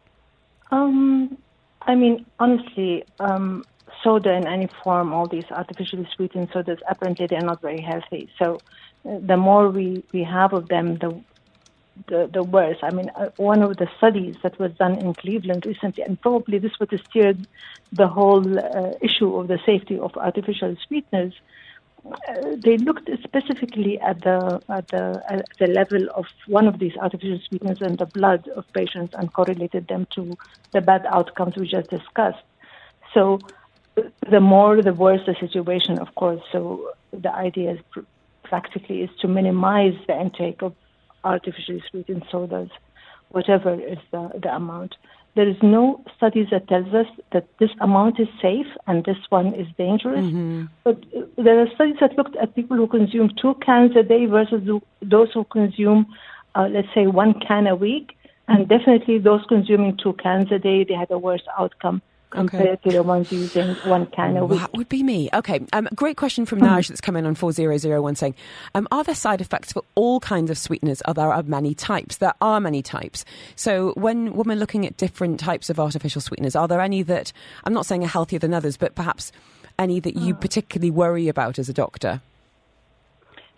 Honestly, soda in any form, all these artificially sweetened sodas, apparently they're not very healthy. So the more we have of them, the worse. One of the studies that was done in Cleveland recently, and probably this would have steered the whole issue of the safety of artificial sweeteners. They looked specifically at the level of one of these artificial sweeteners in the blood of patients and correlated them to the bad outcomes we just discussed. So the more, the worse the situation, of course. So the idea is practically is to minimize the intake of artificially sweetened sodas, whatever is the amount. There is no studies that tells us that this amount is safe and this one is dangerous. But there are studies that looked at people who consume 2 cans a day versus those who consume, let's say, 1 can a week. And definitely those consuming 2 cans a day, they had a worse outcome compared to the ones using 1 can a week. That would be me. Okay. Great question from Naj that's come in on 4001 saying, are there side effects for all kinds of sweeteners? There are many types. There are many types. So when we're looking at different types of artificial sweeteners, are there any that, I'm not saying are healthier than others, but perhaps any that you particularly worry about as a doctor?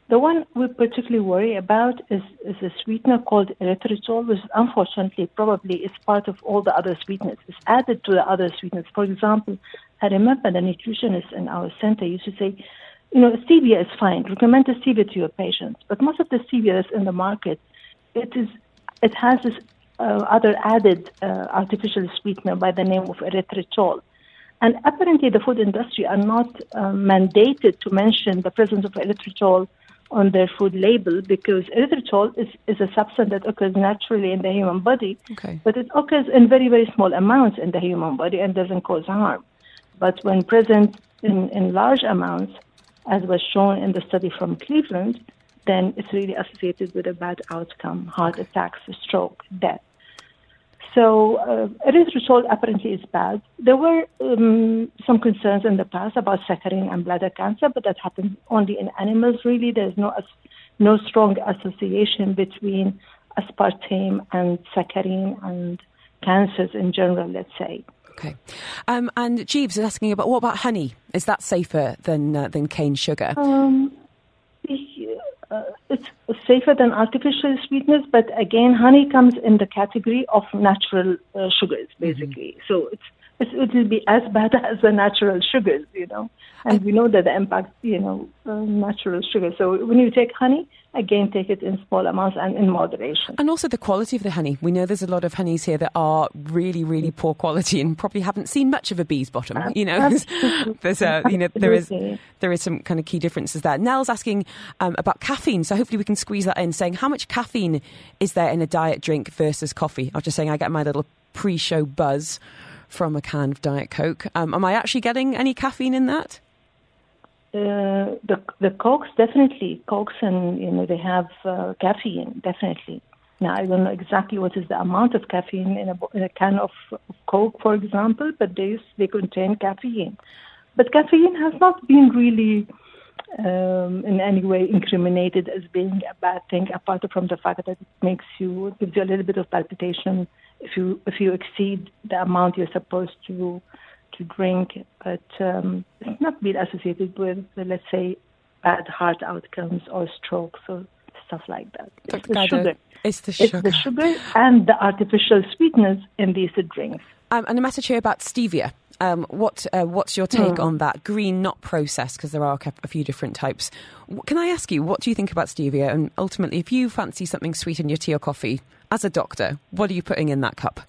The one we particularly worry about is a sweetener called erythritol, which unfortunately probably is part of all the other sweeteners. It's added to the other sweeteners. For example, I remember the nutritionist in our center used to say, stevia is fine. Recommend the stevia to your patients. But most of the stevia that's in the market, it has this other added artificial sweetener by the name of erythritol. And apparently the food industry are not mandated to mention the presence of erythritol on their food label, because erythritol is a substance that occurs naturally in the human body, but it occurs in very, very small amounts in the human body and doesn't cause harm. But when present in large amounts, as was shown in the study from Cleveland, then it's really associated with a bad outcome, heart attacks, stroke, death. So erythritol apparently is bad. There were some concerns in the past about saccharin and bladder cancer, but that happens only in animals, really. There's no strong association between aspartame and saccharin and cancers in general, let's say. Okay. And Jeeves is asking about, what about honey? Is that safer than cane sugar? It's safer than artificial sweeteners, but again, honey comes in the category of natural sugars, basically. So it will be as bad as the natural sugars, and we know that the impact, natural sugar. So when you take honey, again, take it in small amounts and in moderation. And also the quality of the honey. We know there's a lot of honeys here that are really, really poor quality and probably haven't seen much of a bee's bottom. There's there is some kind of key differences there. Nell's asking about caffeine, so hopefully we can squeeze that in, saying how much caffeine is there in a diet drink versus coffee? I was just saying I get my little pre-show buzz from a can of Diet Coke. Am I actually getting any caffeine in that? The Cokes, definitely. Cokes, and they have caffeine, definitely. Now, I don't know exactly what is the amount of caffeine in a can of Coke, for example, but they contain caffeine. But caffeine has not been really in any way incriminated as being a bad thing, apart from the fact that it gives you a little bit of palpitation if you exceed the amount you're supposed to drink, but it's not been associated with, let's say, bad heart outcomes or strokes or stuff like that. It's the sugar. It's the sugar. It's the sugar and the artificial sweeteners in these drinks. And a message here about stevia. What's your take on that? Green, not processed, because there are a few different types. Can I ask you, what do you think about stevia? And ultimately, if you fancy something sweet in your tea or coffee, as a doctor, what are you putting in that cup?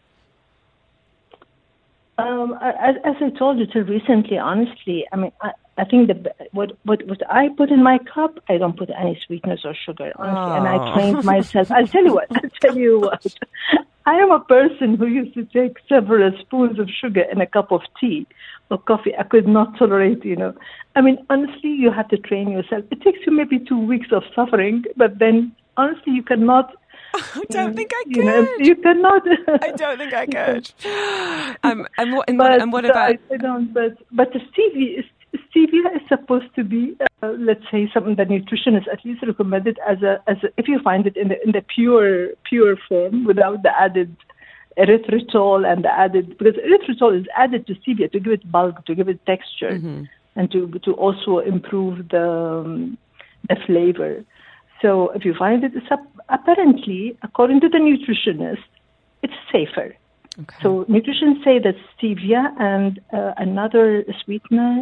As I told you till recently, honestly, I mean, I think what I put in my cup, I don't put any sweeteners or sugar, honestly. And I trained myself. I'll tell you what. I am a person who used to take several spoons of sugar in a cup of tea or coffee. I could not tolerate, I mean, honestly, you have to train yourself. It takes you maybe 2 weeks of suffering, but then, honestly, you cannot... I don't think I could. You cannot. I don't think I could. And what about? I don't. But the stevia is supposed to be, let's say, something that nutritionists at least recommended as a if you find it in the pure form without the added erythritol and the added, because erythritol is added to stevia to give it bulk, to give it texture, and to also improve the flavor. So if you find it, apparently, according to the nutritionist, it's safer. Okay. So nutritionists say that stevia and another sweetener,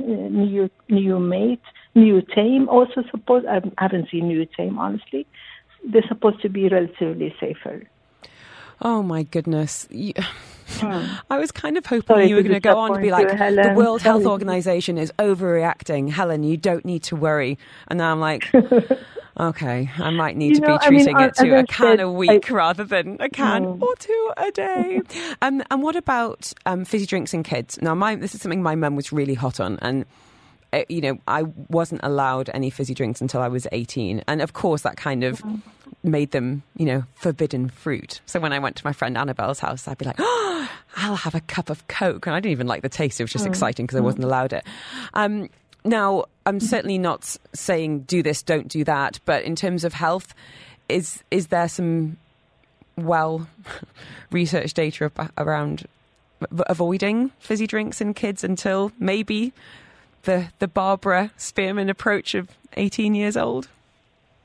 neutame, also supposed, I haven't seen neutame, honestly, they're supposed to be relatively safer. Oh, my goodness. I was kind of hoping you were going to go on to be like, the World Health Organization is overreacting. Helen, you don't need to worry. And now I'm like... Okay, I might need to be treating it to a can a week rather than a can or two a day. And what about fizzy drinks in kids? Now, this is something my mum was really hot on, and I wasn't allowed any fizzy drinks until I was 18, and of course that kind of made them, forbidden fruit. So when I went to my friend Annabelle's house, I'd be like, "Oh, I'll have a cup of Coke," and I didn't even like the taste. It was just exciting because I wasn't allowed it. Now, I'm certainly not saying do this, don't do that, but in terms of health, is there some researched data around avoiding fizzy drinks in kids until maybe the Barbara Spearman approach of 18 years old?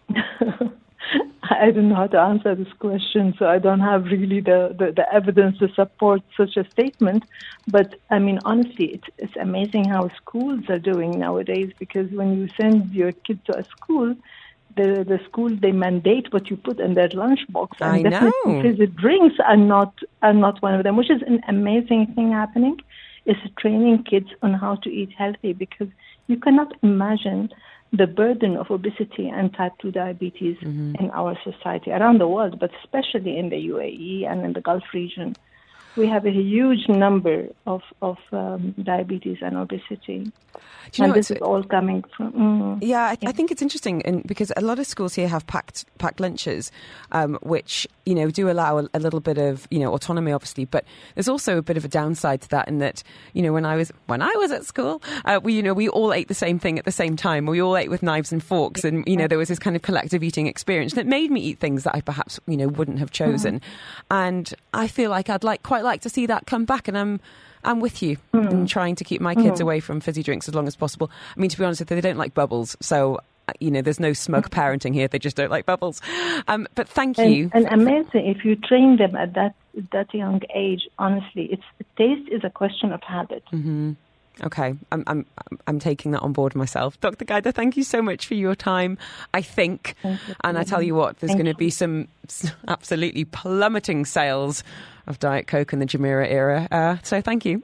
I don't know how to answer this question, so I don't have really the evidence to support such a statement. But, I mean, honestly, it's amazing how schools are doing nowadays, because when you send your kid to a school, the school, they mandate what you put in their lunchbox. And definitely fizzy drinks are not one of them, which is an amazing thing happening. Is training kids on how to eat healthy, because you cannot imagine the burden of obesity and type 2 diabetes in our society around the world, but especially in the UAE and in the Gulf region. We have a huge number of diabetes and obesity. And this is all coming from... I think it's interesting because a lot of schools here have packed lunches, which, do allow a little bit of, autonomy, obviously. But there's also a bit of a downside to that in that, when I was at school, we all ate the same thing at the same time. We all ate with knives and forks. And, there was this kind of collective eating experience that made me eat things that I perhaps, wouldn't have chosen. And I feel like I'd quite like to see that come back. And I'm with you in trying to keep my kids away from fizzy drinks as long as possible. I mean, to be honest with you, they don't like bubbles. So, there's no smug parenting here. They just don't like bubbles. But thank you. And amazing, if you train them at that young age, honestly, taste is a question of habit. Mm-hmm. Okay, I'm taking that on board myself. Dr. Ghaida, thank you so much for your time, I think. And I tell you what, there's going to be some absolutely plummeting sales of Diet Coke in the Jumeirah era. So thank you.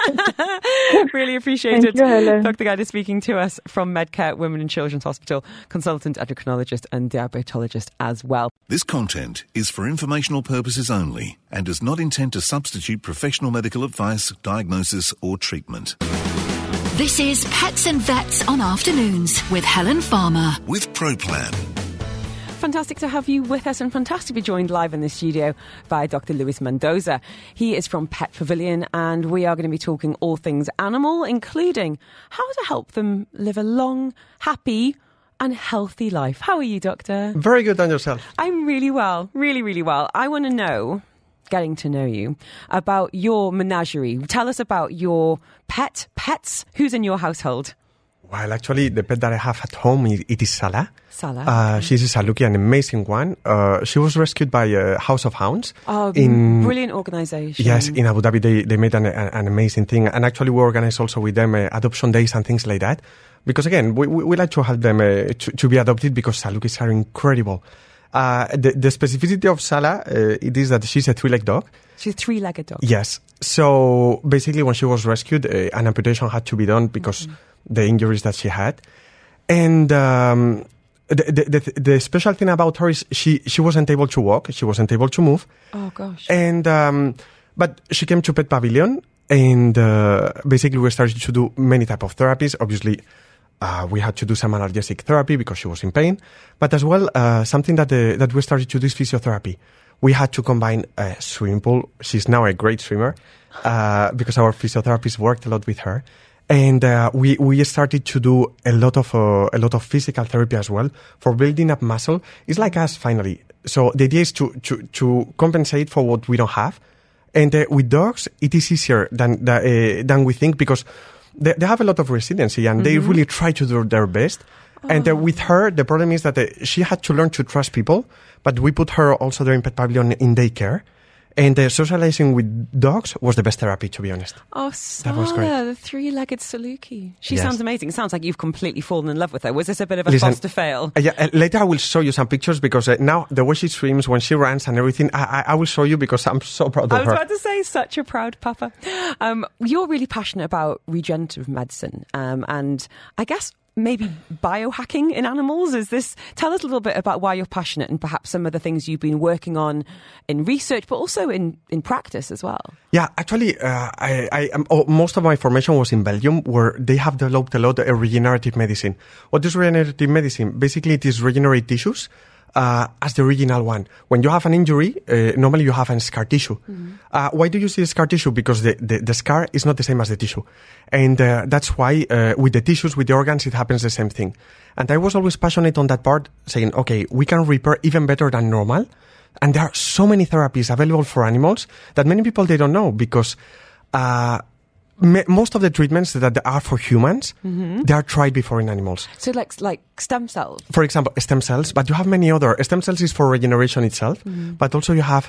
Really appreciate it. Dr. Ghaida speaking to us from Medcare Women and Children's Hospital, consultant endocrinologist and diabetologist as well. This content is for informational purposes only and does not intend to substitute professional medical advice, diagnosis or treatment. This is Pets and Vets on Afternoons with Helen Farmer. With ProPlan. Fantastic to have you with us, and fantastic to be joined live in the studio by Dr. Luis Mendoza. He is from Pet Pavilion, and we are going to be talking all things animal, including how to help them live a long, happy and healthy life. How are you, Doctor? Very good, and yourself? I'm really well, really well. I want to know, getting to know you, about your menagerie. Tell us about your pets. Who's in your household? Well, actually, the pet that I have at home, it is Salah. Salah. She's a Saluki, an amazing one. She was rescued by House of Hounds. Oh, brilliant organisation. Yes, in Abu Dhabi, they made an amazing thing. And actually, we organize also with them adoption days and things like that. Because again, we like to help them to be adopted, because Salukis are incredible. The specificity of Salah, it is that she's a three-legged dog. She's a three-legged dog? Yes. So basically, when she was rescued, an amputation had to be done because the injuries that she had. And the special thing about her is she wasn't able to walk. She wasn't able to move. Oh, gosh. And but she came to Pet Pavilion, and basically we started to do many type of therapies. Obviously, we had to do some analgesic therapy because she was in pain. But as well, something that we started to do is physiotherapy. We had to combine a swimming pool. She's now a great swimmer because our physiotherapist worked a lot with her. And we started to do a lot of physical therapy as well for building up muscle. It's like us, finally. So the idea is to compensate for what we don't have. And with dogs, it is easier than we think, because they have a lot of resiliency and they really try to do their best. Oh. And with her, the problem is that she had to learn to trust people, but we put her also there in Pet Pavilion in daycare. And socializing with dogs was the best therapy, to be honest. Oh, Salah, the three-legged Saluki. She sounds amazing. It sounds like you've completely fallen in love with her. Was this a bit of a foster fail? Later I will show you some pictures, because now the way she swims, when she runs and everything, I will show you, because I'm so proud of her. I was about to say, such a proud papa. You're really passionate about regenerative medicine, and I guess maybe biohacking in animals. Tell us a little bit about why you're passionate and perhaps some of the things you've been working on in research, but also in practice as well. Yeah, actually, most of my formation was in Belgium, where they have developed a lot of regenerative medicine. What is regenerative medicine? Basically, it is regenerate tissues as the original one. When you have an injury, normally you have a scar tissue. Why do you see scar tissue? Because the scar is not the same as the tissue. And that's why with the tissues, with the organs, it happens the same thing. And I was always passionate on that part, saying, okay, we can repair even better than normal. And there are so many therapies available for animals that many people, they don't know, because most of the treatments that are for humans, they are tried before in animals. So like stem cells? For example, stem cells, but you have many other. Stem cells is for regeneration itself, but also you have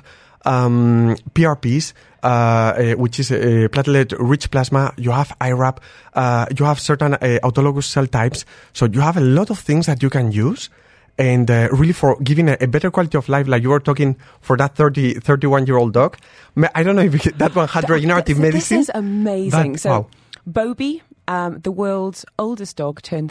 PRPs, which is platelet-rich plasma. You have IRAP. You have certain autologous cell types. So you have a lot of things that you can use. And really for giving a better quality of life, like you were talking for that 31-year-old dog. I don't know if that one had regenerative medicine. This is amazing. But, so wow. Bobby, the world's oldest dog, turned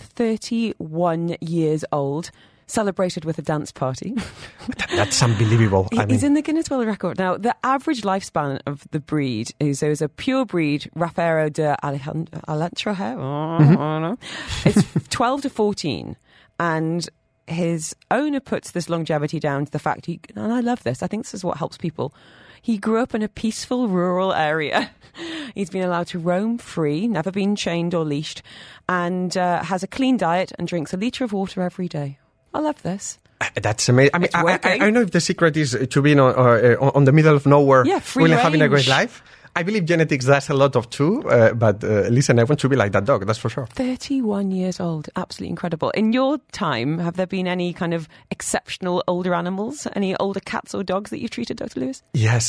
31 years old, celebrated with a dance party. That's unbelievable. He's in the Guinness World Record. Now, the average lifespan of the breed is a pure breed, Rafeiro de Alentejo. I don't know. It's 12 to 14. And his owner puts this longevity down to the fact and I love this, I think this is what helps people. He grew up in a peaceful rural area. He's been allowed to roam free, never been chained or leashed, and has a clean diet and drinks a litre of water every day. I love this. That's amazing. I mean, I don't know if the secret is to be on the middle of nowhere, really having a great life. I believe genetics does a lot of too, but listen, I want to be like that dog, that's for sure. 31 years old, absolutely incredible. In your time, have there been any kind of exceptional older animals, any older cats or dogs that you've treated, Dr. Lewis? Yes,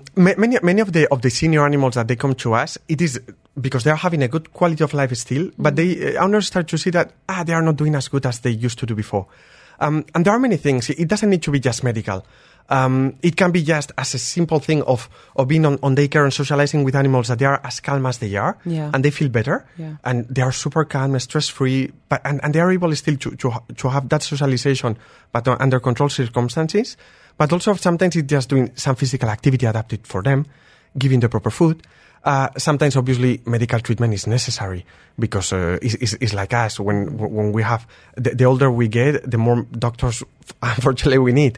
many of the senior animals that they come to us, it is because they are having a good quality of life still, but they owners start to see that they are not doing as good as they used to do before. And there are many things. It doesn't need to be just medical. It can be just as a simple thing of being on daycare and socializing with animals that they are as calm as they are, and they feel better, and they are super calm, stress-free, and they are able still to have that socialization, but under controlled circumstances. But also sometimes it's just doing some physical activity adapted for them, giving the proper food. Sometimes, obviously, medical treatment is necessary because it's like us. When we have the older we get, the more doctors, unfortunately, we need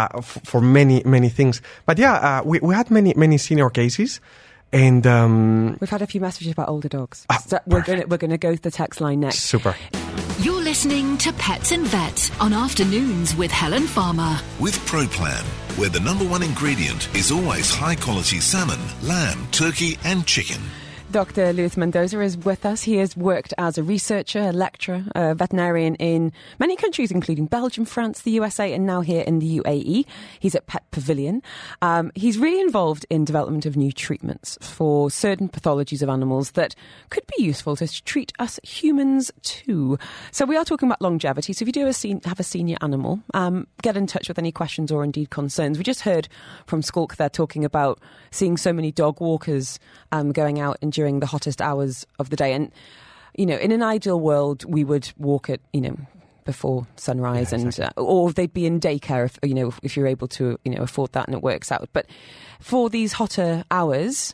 for many things. But we had many senior cases, and we've had a few messages about older dogs. So we're going to go to the text line next. Super. You're listening to Pets and Vets on Afternoons with Helen Farmer. With ProPlan, where the number one ingredient is always high-quality salmon, lamb, turkey and chicken. Dr. Luis Mendoza is with us. He has worked as a researcher, a lecturer, a veterinarian in many countries, including Belgium, France, the USA, and now here in the UAE. He's at Pet Pavilion. He's really involved in development of new treatments for certain pathologies of animals that could be useful to treat us humans too. So we are talking about longevity. So if you do have a senior animal, get in touch with any questions or indeed concerns. We just heard from Skulk there talking about seeing so many dog walkers going out and during the hottest hours of the day. And, in an ideal world, we would walk at, before sunrise, or they'd be in daycare if you're able to, afford that and it works out. But for these hotter hours,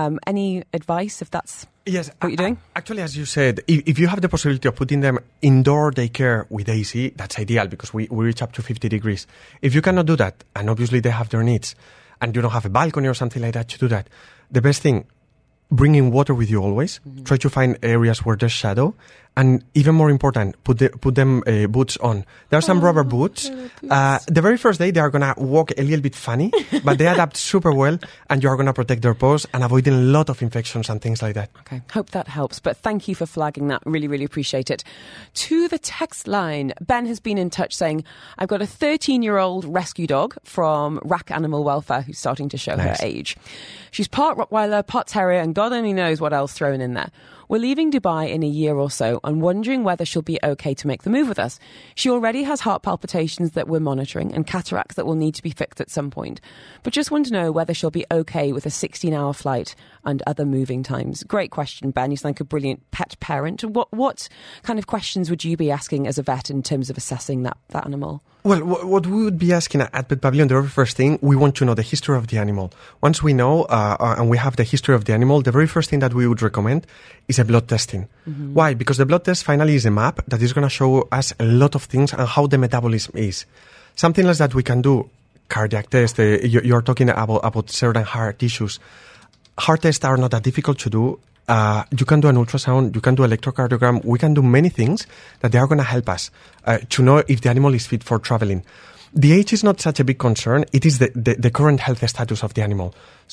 any advice if that's what you're doing? Actually, as you said, if you have the possibility of putting them indoor daycare with AC, that's ideal because we reach up to 50 degrees. If you cannot do that, and obviously they have their needs, and you don't have a balcony or something like that to do that, the best thing, bringing water with you always. Try to find areas where there's shadow. And even more important, put them boots on. There are some rubber boots. The very first day, they are going to walk a little bit funny, but they adapt super well, and you are going to protect their paws and avoiding a lot of infections and things like that. Okay, hope that helps. But thank you for flagging that. Really, really appreciate it. To the text line, Ben has been in touch saying, I've got a 13-year-old rescue dog from Rack Animal Welfare who's starting to show her age. She's part Rottweiler, part Terrier, and God only knows what else thrown in there. We're leaving Dubai in a year or so and wondering whether she'll be okay to make the move with us. She already has heart palpitations that we're monitoring and cataracts that will need to be fixed at some point. But just want to know whether she'll be okay with a 16-hour flight and other moving times. Great question, Ben. You sound like a brilliant pet parent. What kind of questions would you be asking as a vet in terms of assessing that animal? Well, what we would be asking at Pet Pavilion, the very first thing, we want to know the history of the animal. Once we know and we have the history of the animal, the very first thing that we would recommend is a blood testing. Mm-hmm. Why? Because the blood test finally is a map that is going to show us a lot of things and how the metabolism is. Something else that we can do, cardiac test, you're talking about certain heart issues. Heart tests are not that difficult to do. You can do an ultrasound, you can do electrocardiogram, we can do many things that they are going to help us to know if the animal is fit for traveling. The age is not such a big concern, it is the current health status of the animal. So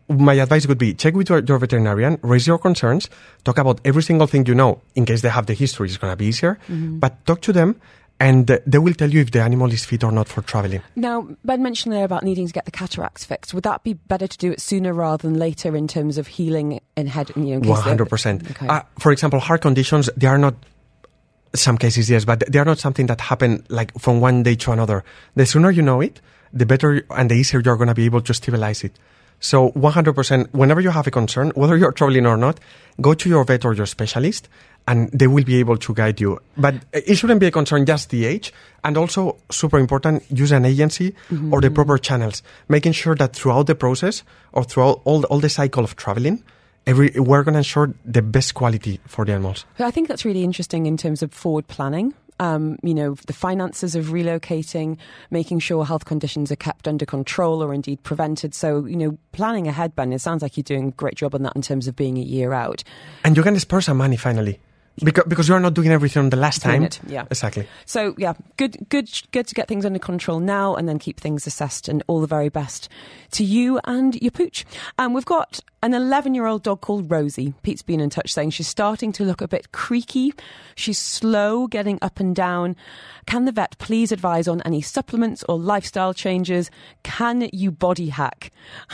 my advice would be check with your veterinarian, raise your concerns, talk about every single thing you know. In case they have the history, it's going to be easier. But talk to them, and they will tell you if the animal is fit or not for traveling. Now, Ben mentioned there about needing to get the cataracts fixed. Would that be better to do it sooner rather than later in terms of healing and head? 100%. Okay. For example, heart conditions, they are not, some cases yes, but they are not something that happen like from one day to another. The sooner you know it, the better and the easier you're going to be able to stabilize it. So 100%, whenever you have a concern, whether you're traveling or not, go to your vet or your specialist, and they will be able to guide you. But it shouldn't be a concern just the age. And also, super important, use an agency or the proper channels, making sure that throughout the process or throughout all the cycle of traveling, we're going to ensure the best quality for the animals. I think that's really interesting in terms of forward planning. The finances of relocating, making sure health conditions are kept under control or indeed prevented. So, planning ahead, Ben, it sounds like you're doing a great job on that in terms of being a year out. And you can spare some money finally. Because you're not doing everything on the last time. Yeah. Exactly. So, yeah, good to get things under control now and then keep things assessed, and all the very best to you and your pooch. We've got an 11-year-old dog called Rosie. Pete's been in touch saying she's starting to look a bit creaky. She's slow getting up and down. Can the vet please advise on any supplements or lifestyle changes? Can you body hack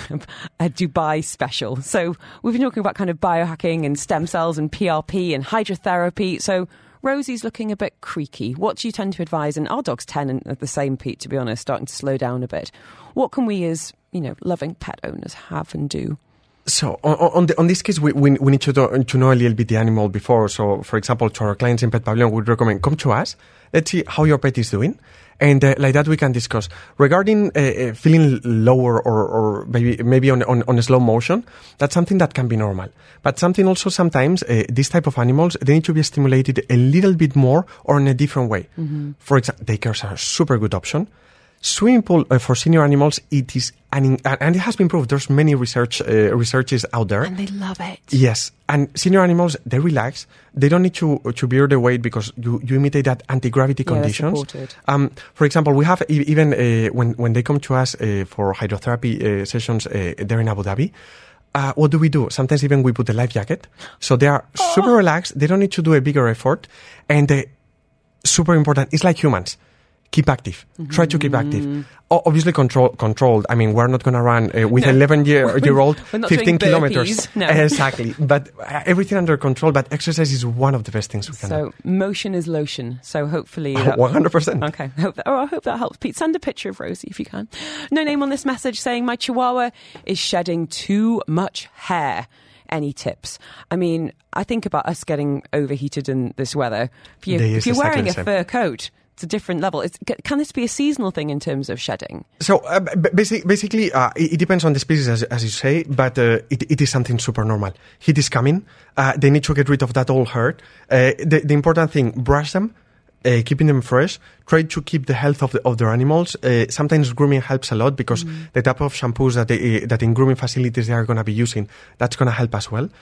a Dubai special? So we've been talking about kind of biohacking and stem cells and PRP and hydrotherapy. So Rosie's looking a bit creaky. What do you tend to advise? And our dog's 10 and at the same, Pete, to be honest, starting to slow down a bit. What can we as, loving pet owners have and do? So on this case, we need to know a little bit the animal before. So, for example, to our clients in Pet Pavilion, we'd recommend come to us. Let's see how your pet is doing. And like that, we can discuss. Regarding feeling lower or maybe on a slow motion, that's something that can be normal. But something also sometimes, these type of animals, they need to be stimulated a little bit more or in a different way. For example, daycares are a super good option. Swimming pool for senior animals, it is and it has been proved. There's many researches out there, and they love it. Yes, and senior animals, they relax. They don't need to bear the weight because you imitate that anti-gravity conditions. They're supported. For example, we have even when they come to us for hydrotherapy sessions there in Abu Dhabi. What do we do? Sometimes even we put a life jacket, so they are super relaxed. They don't need to do a bigger effort, and super important. It's like humans. Keep active. Try to keep active. Obviously controlled. I mean, we're not going to run with an 11-year-old 15 kilometers. No. Exactly. But everything under control. But exercise is one of the best things we can do. So motion is lotion. So hopefully... 100%. Okay. I hope that helps. Pete, send a picture of Rosie if you can. No name on this message saying, my Chihuahua is shedding too much hair. Any tips? I mean, I think about us getting overheated in this weather. If you're wearing a fur coat... It's a different level. Can this be a seasonal thing in terms of shedding? So basically, it depends on the species, as you say, but it is something super normal. Heat is coming. They need to get rid of that old hair. The important thing, brush them, keeping them fresh. Try to keep the health of their animals. Sometimes grooming helps a lot because the type of shampoos that in grooming facilities they are going to be using, that's going to help as well.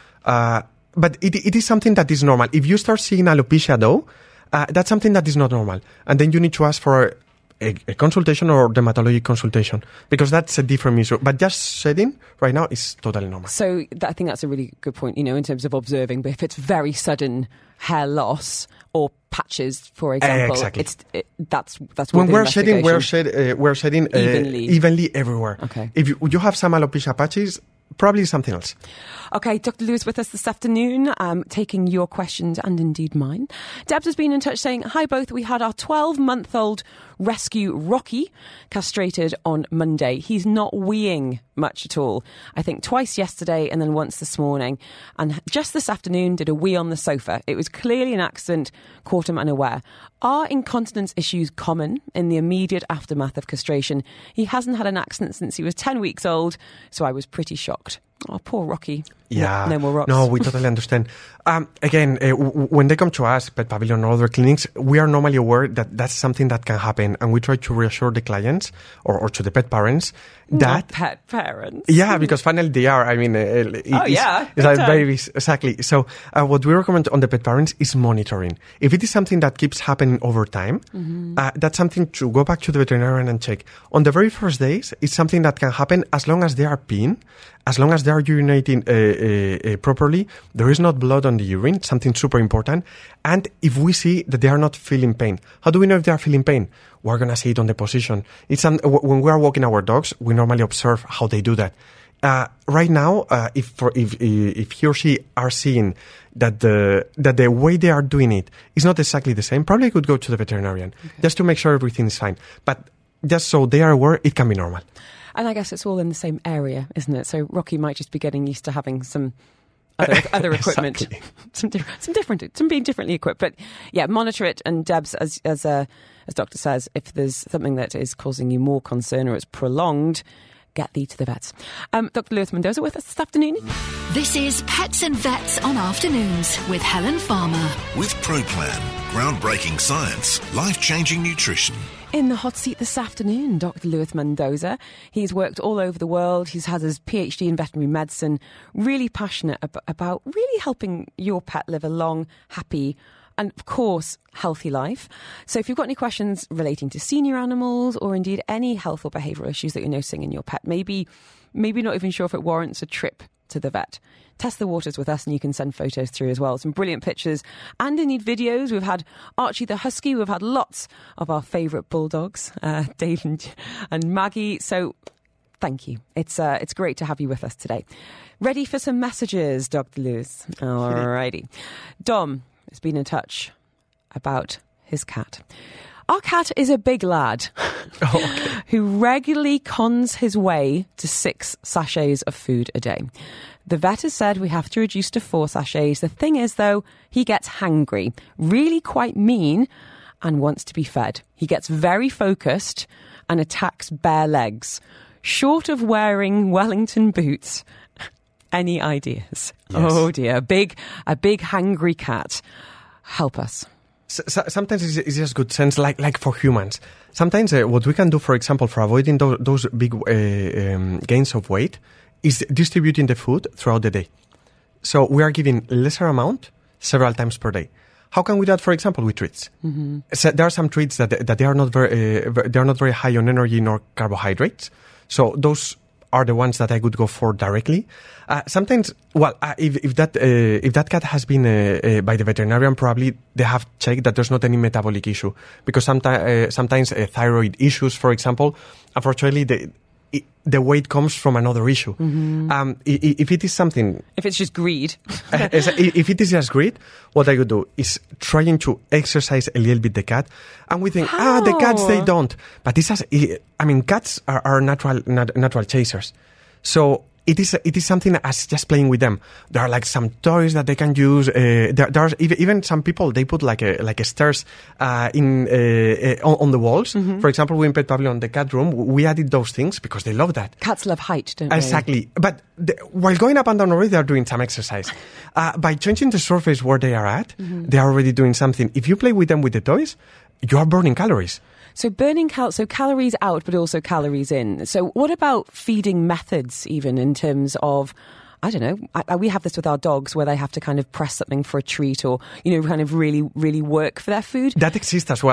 But it is something that is normal. If you start seeing alopecia, though, that's something that is not normal. And then you need to ask for a consultation or dermatologic consultation because that's a different issue. But just shedding right now is totally normal. So I think that's a really good point, in terms of observing. But if it's very sudden hair loss or patches, for example, exactly. That's when we're shedding, we're shedding evenly everywhere. Okay. If you have some alopecia patches, probably something else. Okay, Dr. Lewis with us this afternoon, taking your questions and indeed mine. Debs has been in touch saying, hi both, we had our 12-month-old rescue Rocky castrated on Monday. He's not weeing much at all. I think twice yesterday and then once this morning. And just this afternoon did a wee on the sofa. It was clearly an accident, caught him unaware. Are incontinence issues common in the immediate aftermath of castration? He hasn't had an accident since he was 10 weeks old, so I was pretty shocked. Oh, poor Rocky. Yeah. No more rocks. No, we totally understand. Again, when they come to us, Pet Pavilion or other clinics, we are normally aware that that's something that can happen, and we try to reassure the clients or to the pet parents that... Not pet parents. Yeah, because finally they are. I mean... It's like babies, exactly. So what we recommend on the pet parents is monitoring. If it is something that keeps happening over time, that's something to go back to the veterinarian and check. On the very first days, it's something that can happen as long as they are peeing, as long as they are urinating properly, there is not blood on the urine, something super important. And if we see that they are not feeling pain, how do we know if they are feeling pain? We're going to see it on the position. When we are walking our dogs, we normally observe how they do that. Right now, if he or she are seeing that the way they are doing it is not exactly the same, probably could go to the veterinarian just to make sure everything is fine. But just so they are aware, it can be normal. And I guess it's all in the same area, isn't it? So Rocky might just be getting used to having some other equipment, some being differently equipped. But yeah, monitor it. And Debs, as Doctor says, if there's something that is causing you more concern or it's prolonged, get thee to the vets. Dr. Lewis Mendoza with us this afternoon. This is Pets and Vets on Afternoons with Helen Farmer. With ProPlan, groundbreaking science, life-changing nutrition. In the hot seat this afternoon, Dr. Lewis Mendoza. He's worked all over the world. He's had his PhD in veterinary medicine, really passionate about really helping your pet live a long, happy and, of course, healthy life. So if you've got any questions relating to senior animals or indeed any health or behavioural issues that you're noticing in your pet, maybe not even sure if it warrants a trip to the vet, test the waters with us and you can send photos through as well. Some brilliant pictures and indeed videos. We've had Archie the Husky. We've had lots of our favourite bulldogs, Dave and Maggie. So thank you. It's great to have you with us today. Ready for some messages, Dr. Lewis? All righty. Dom has been in touch about his cat. Our cat is a big lad who regularly cons his way to 6 sachets of food a day. The vet has said we have to reduce to 4 sachets. The thing is, though, he gets hangry, really quite mean, and wants to be fed. He gets very focused and attacks bare legs. Short of wearing Wellington boots, any ideas? Yes. Oh dear, a big hangry cat. Help us. Sometimes it's just good sense, like for humans. Sometimes what we can do, for example, for avoiding those big gains of weight, is distributing the food throughout the day. So we are giving lesser amount several times per day. How can we do that, for example, with treats? Mm-hmm. So there are some treats that they are not very high on energy nor carbohydrates. So those are the ones that I would go for directly. Sometimes, if that cat has been by the veterinarian, probably they have checked that there's not any metabolic issue, because sometimes thyroid issues, for example, unfortunately the weight comes from another issue. Mm-hmm. If it is something... If it's just greed. If it is just greed, what I would do is trying to exercise a little bit the cat. And we think, the cats, they don't. But cats are natural chasers. So it is something as just playing with them. There are like some toys that they can use. There are even some people, they put like a stairs on the walls. Mm-hmm. For example, we in Pet Pavilion, the cat room, we added those things because they love that. Cats love height, don't they? Exactly. But while going up and down already, they are doing some exercise. By changing the surface where they are at, mm-hmm. they are already doing something. If you play with them with the toys, you are burning calories. So so calories out, but also calories in. So what about feeding methods, even in terms of, I don't know, we have this with our dogs where they have to kind of press something for a treat or, kind of really, really work for their food. That exists as well.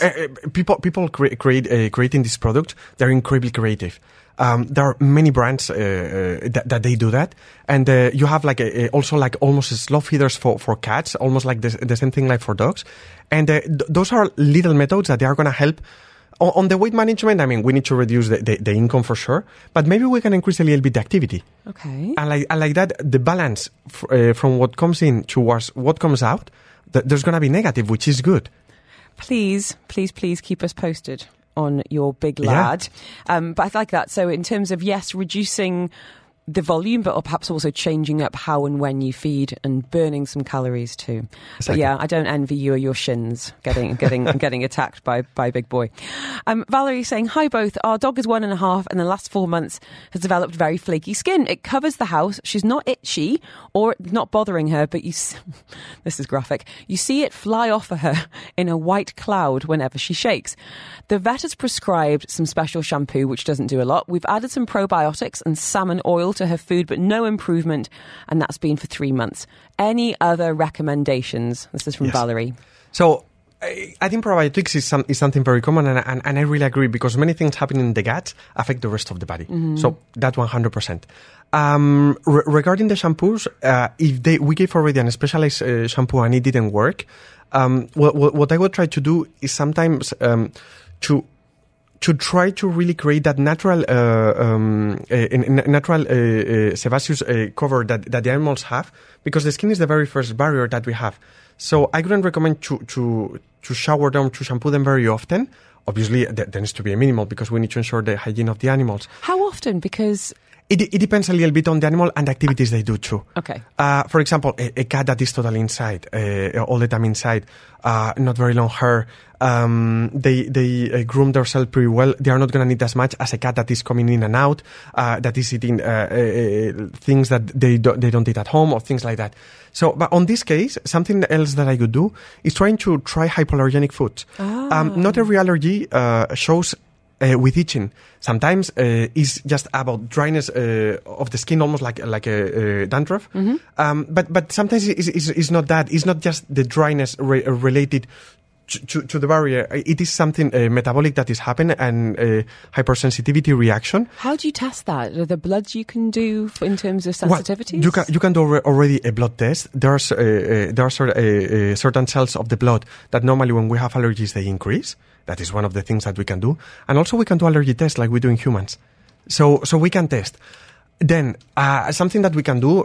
People creating this product, they're incredibly creative. There are many brands that they do that, and you have also almost slow feeders for cats, almost like the same thing like for dogs, and those are little methods that they are going to help on the weight management. I mean, we need to reduce the income for sure, but maybe we can increase a little bit the activity. Okay, and like that, the balance from what comes in towards what comes out, there's going to be negative, which is good. Please keep us posted on your big lad. Yeah. But I like that. So in terms of, yes, reducing the volume, but perhaps also changing up how and when you feed and burning some calories too. Exactly. But yeah, I don't envy you or your shins getting attacked by Big Boy. Valerie saying, hi both. Our dog is 1.5 and the last 4 months has developed very flaky skin. It covers the house. She's not itchy or not bothering her, but this is graphic. You see it fly off of her in a white cloud whenever she shakes. The vet has prescribed some special shampoo, which doesn't do a lot. We've added some probiotics and salmon oil to her food, but no improvement, and that's been for 3 months. Any other recommendations? This is from Valerie. So I think probiotics is something very common, and I really agree, because many things happening in the gut affect the rest of the body. So that 100%. Regarding the shampoos, if we gave already a specialized shampoo and it didn't work, what I would try to do is sometimes to try to really create that natural sebaceous cover that the animals have, because the skin is the very first barrier that we have. So I wouldn't recommend to shower them, to shampoo them very often. Obviously, there needs to be a minimal, because we need to ensure the hygiene of the animals. How often? Because it depends a little bit on the animal and the activities they do too. Okay. For example, a cat that is totally inside, all the time inside, not very long hair, they groom themselves pretty well. They are not going to need as much as a cat that is coming in and out, that is eating things that they don't eat at home, or things like that. So, but on this case, something else that I could do is try hypoallergenic foods. Not every allergy shows with itching. Sometimes it's just about dryness of the skin, almost like a dandruff. But sometimes it's not that. It's not just the dryness related to the barrier. It is something metabolic that is happening, and hypersensitivity reaction. How do you test that? Are there bloods you can do in terms of sensitivities? Well, you can do already a blood test. There are certain cells of the blood that normally, when we have allergies, they increase. That is one of the things that we can do. And also we can do allergy tests like we do in humans. So we can test. Then, something that we can do,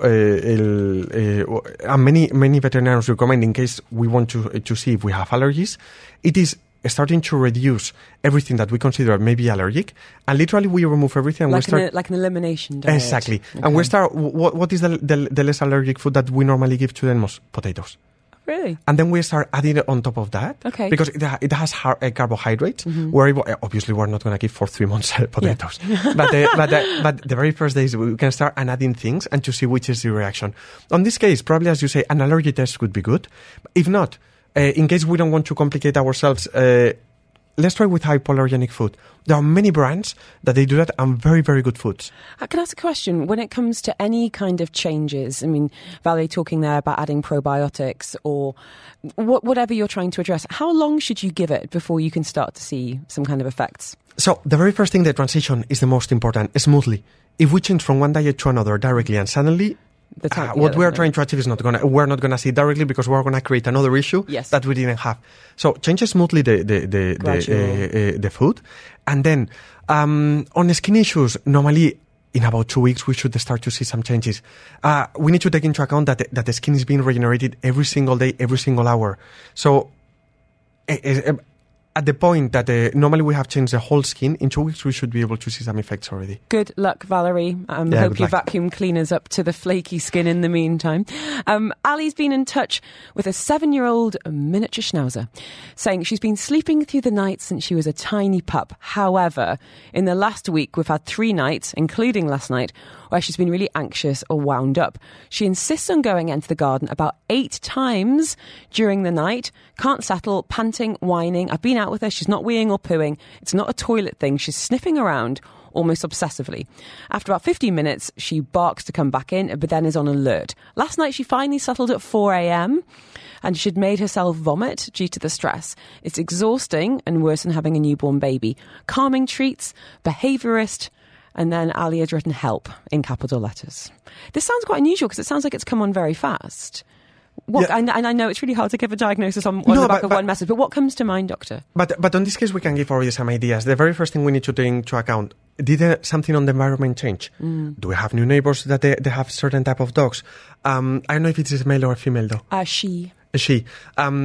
and many veterinarians recommend in case we want to see if we have allergies, it is starting to reduce everything that we consider maybe allergic, and literally we remove everything. And like an elimination diet. Exactly. Okay. And we start, what is the less allergic food that we normally give to the animals? Potatoes. Really? And then we start adding it on top of that. Okay. Because it has carbohydrates. We're obviously we're not going to give for 3 months potatoes. Yeah. but the very first days we can start adding things and to see which is the reaction. On this case, probably as you say, an allergy test would be good. If not, in case we don't want to complicate ourselves, let's try with hypoallergenic food. There are many brands that they do that, and very, very good foods. I can ask a question. When it comes to any kind of changes, I mean, Valerie talking there about adding probiotics or whatever you're trying to address, how long should you give it before you can start to see some kind of effects? So the very first thing, the transition is the most important, smoothly. If we change from one diet to another directly and suddenly, what we are trying to achieve is we're not gonna see directly, because we're gonna create another issue that we didn't have. So change smoothly the food, and then on skin issues, normally in about 2 weeks we should start to see some changes. We need to take into account that the skin is being regenerated every single day, every single hour. So at the point that normally we have changed the whole skin, in 2 weeks we should be able to see some effects already. Good luck, Valerie. Hope your vacuum cleaners up to the flaky skin in the meantime. Ali's been in touch with a 7-year-old miniature schnauzer, saying she's been sleeping through the night since she was a tiny pup. However, in the last week we've had 3 nights, including last night, where she's been really anxious or wound up. She insists on going into the garden about 8 times during the night, can't settle, panting, whining. I've been out with her, she's not weeing or pooing. It's not a toilet thing, she's sniffing around almost obsessively. After about 15 minutes, she barks to come back in, but then is on alert. Last night she finally settled at 4 a.m. and she'd made herself vomit due to the stress. It's exhausting and worse than having a newborn baby. Calming treats, behaviourist, and then Ali had written help in capital letters. This sounds quite unusual because it sounds like it's come on very fast. And I know it's really hard to give a diagnosis on the back of one message, but what comes to mind, doctor? But on this case, we can give already some ideas. The very first thing we need to take into account, did something on the environment change? Do we have new neighbours that they have certain type of dogs? I don't know if it is male or female, though. She.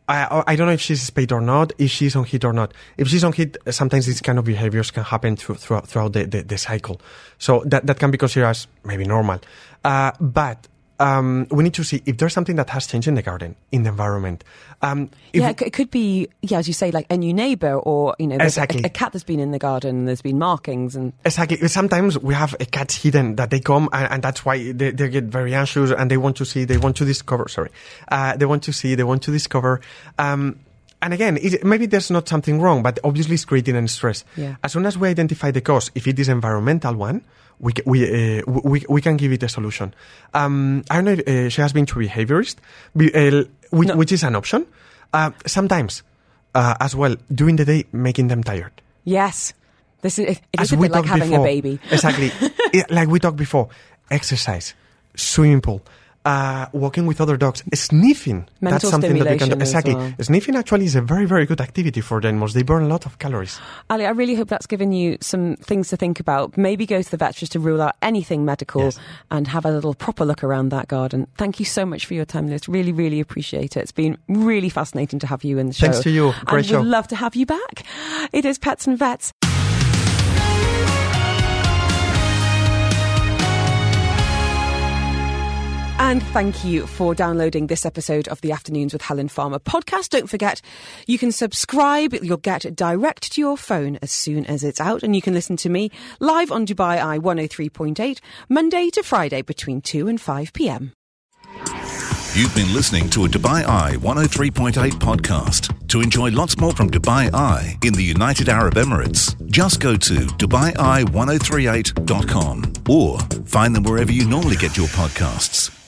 I don't know if she's spayed or not, if she's on heat or not. If she's on heat, sometimes these kind of behaviors can happen throughout the cycle. So that can be considered as maybe normal. But we need to see if there's something that has changed in the garden, in the environment. It could be, as you say, like a new neighbour, or exactly. a cat that's been in the garden and there's been markings. And exactly. Sometimes we have a cat hidden that they come and that's why they get very anxious and they want to see, they want to discover. They want to see, they want to discover. And again, maybe there's not something wrong, but obviously it's creating a stress. Yeah. As soon as we identify the cause, if it is environmental one, we can give it a solution. I don't know if she has been to a behaviorist, which is an option. Sometimes, as well, during the day, making them tired. Yes. It is a bit like having a baby. Exactly. Like we talked before, exercise, swimming pool, walking with other dogs, sniffing. Mental that's something that we can do. Exactly. Well. Sniffing actually is a very, very good activity for the animals. They burn a lot of calories. Ali, I really hope that's given you some things to think about. Maybe go to the vet just to rule out anything medical, yes, and have a little proper look around that garden. Thank you so much for your time, Lewis. Really, really appreciate it. It's been really fascinating to have you in the show. Thanks to you. Great show. We'd love to have you back. It is Pets and Vets. And thank you for downloading this episode of the Afternoons with Helen Farmer podcast. Don't forget, you can subscribe. You'll get it direct to your phone as soon as it's out. And you can listen to me live on Dubai Eye 103.8, Monday to Friday between 2 and 5 p.m. You've been listening to a Dubai Eye 103.8 podcast. To enjoy lots more from Dubai Eye in the United Arab Emirates, just go to DubaiEye1038.com or find them wherever you normally get your podcasts.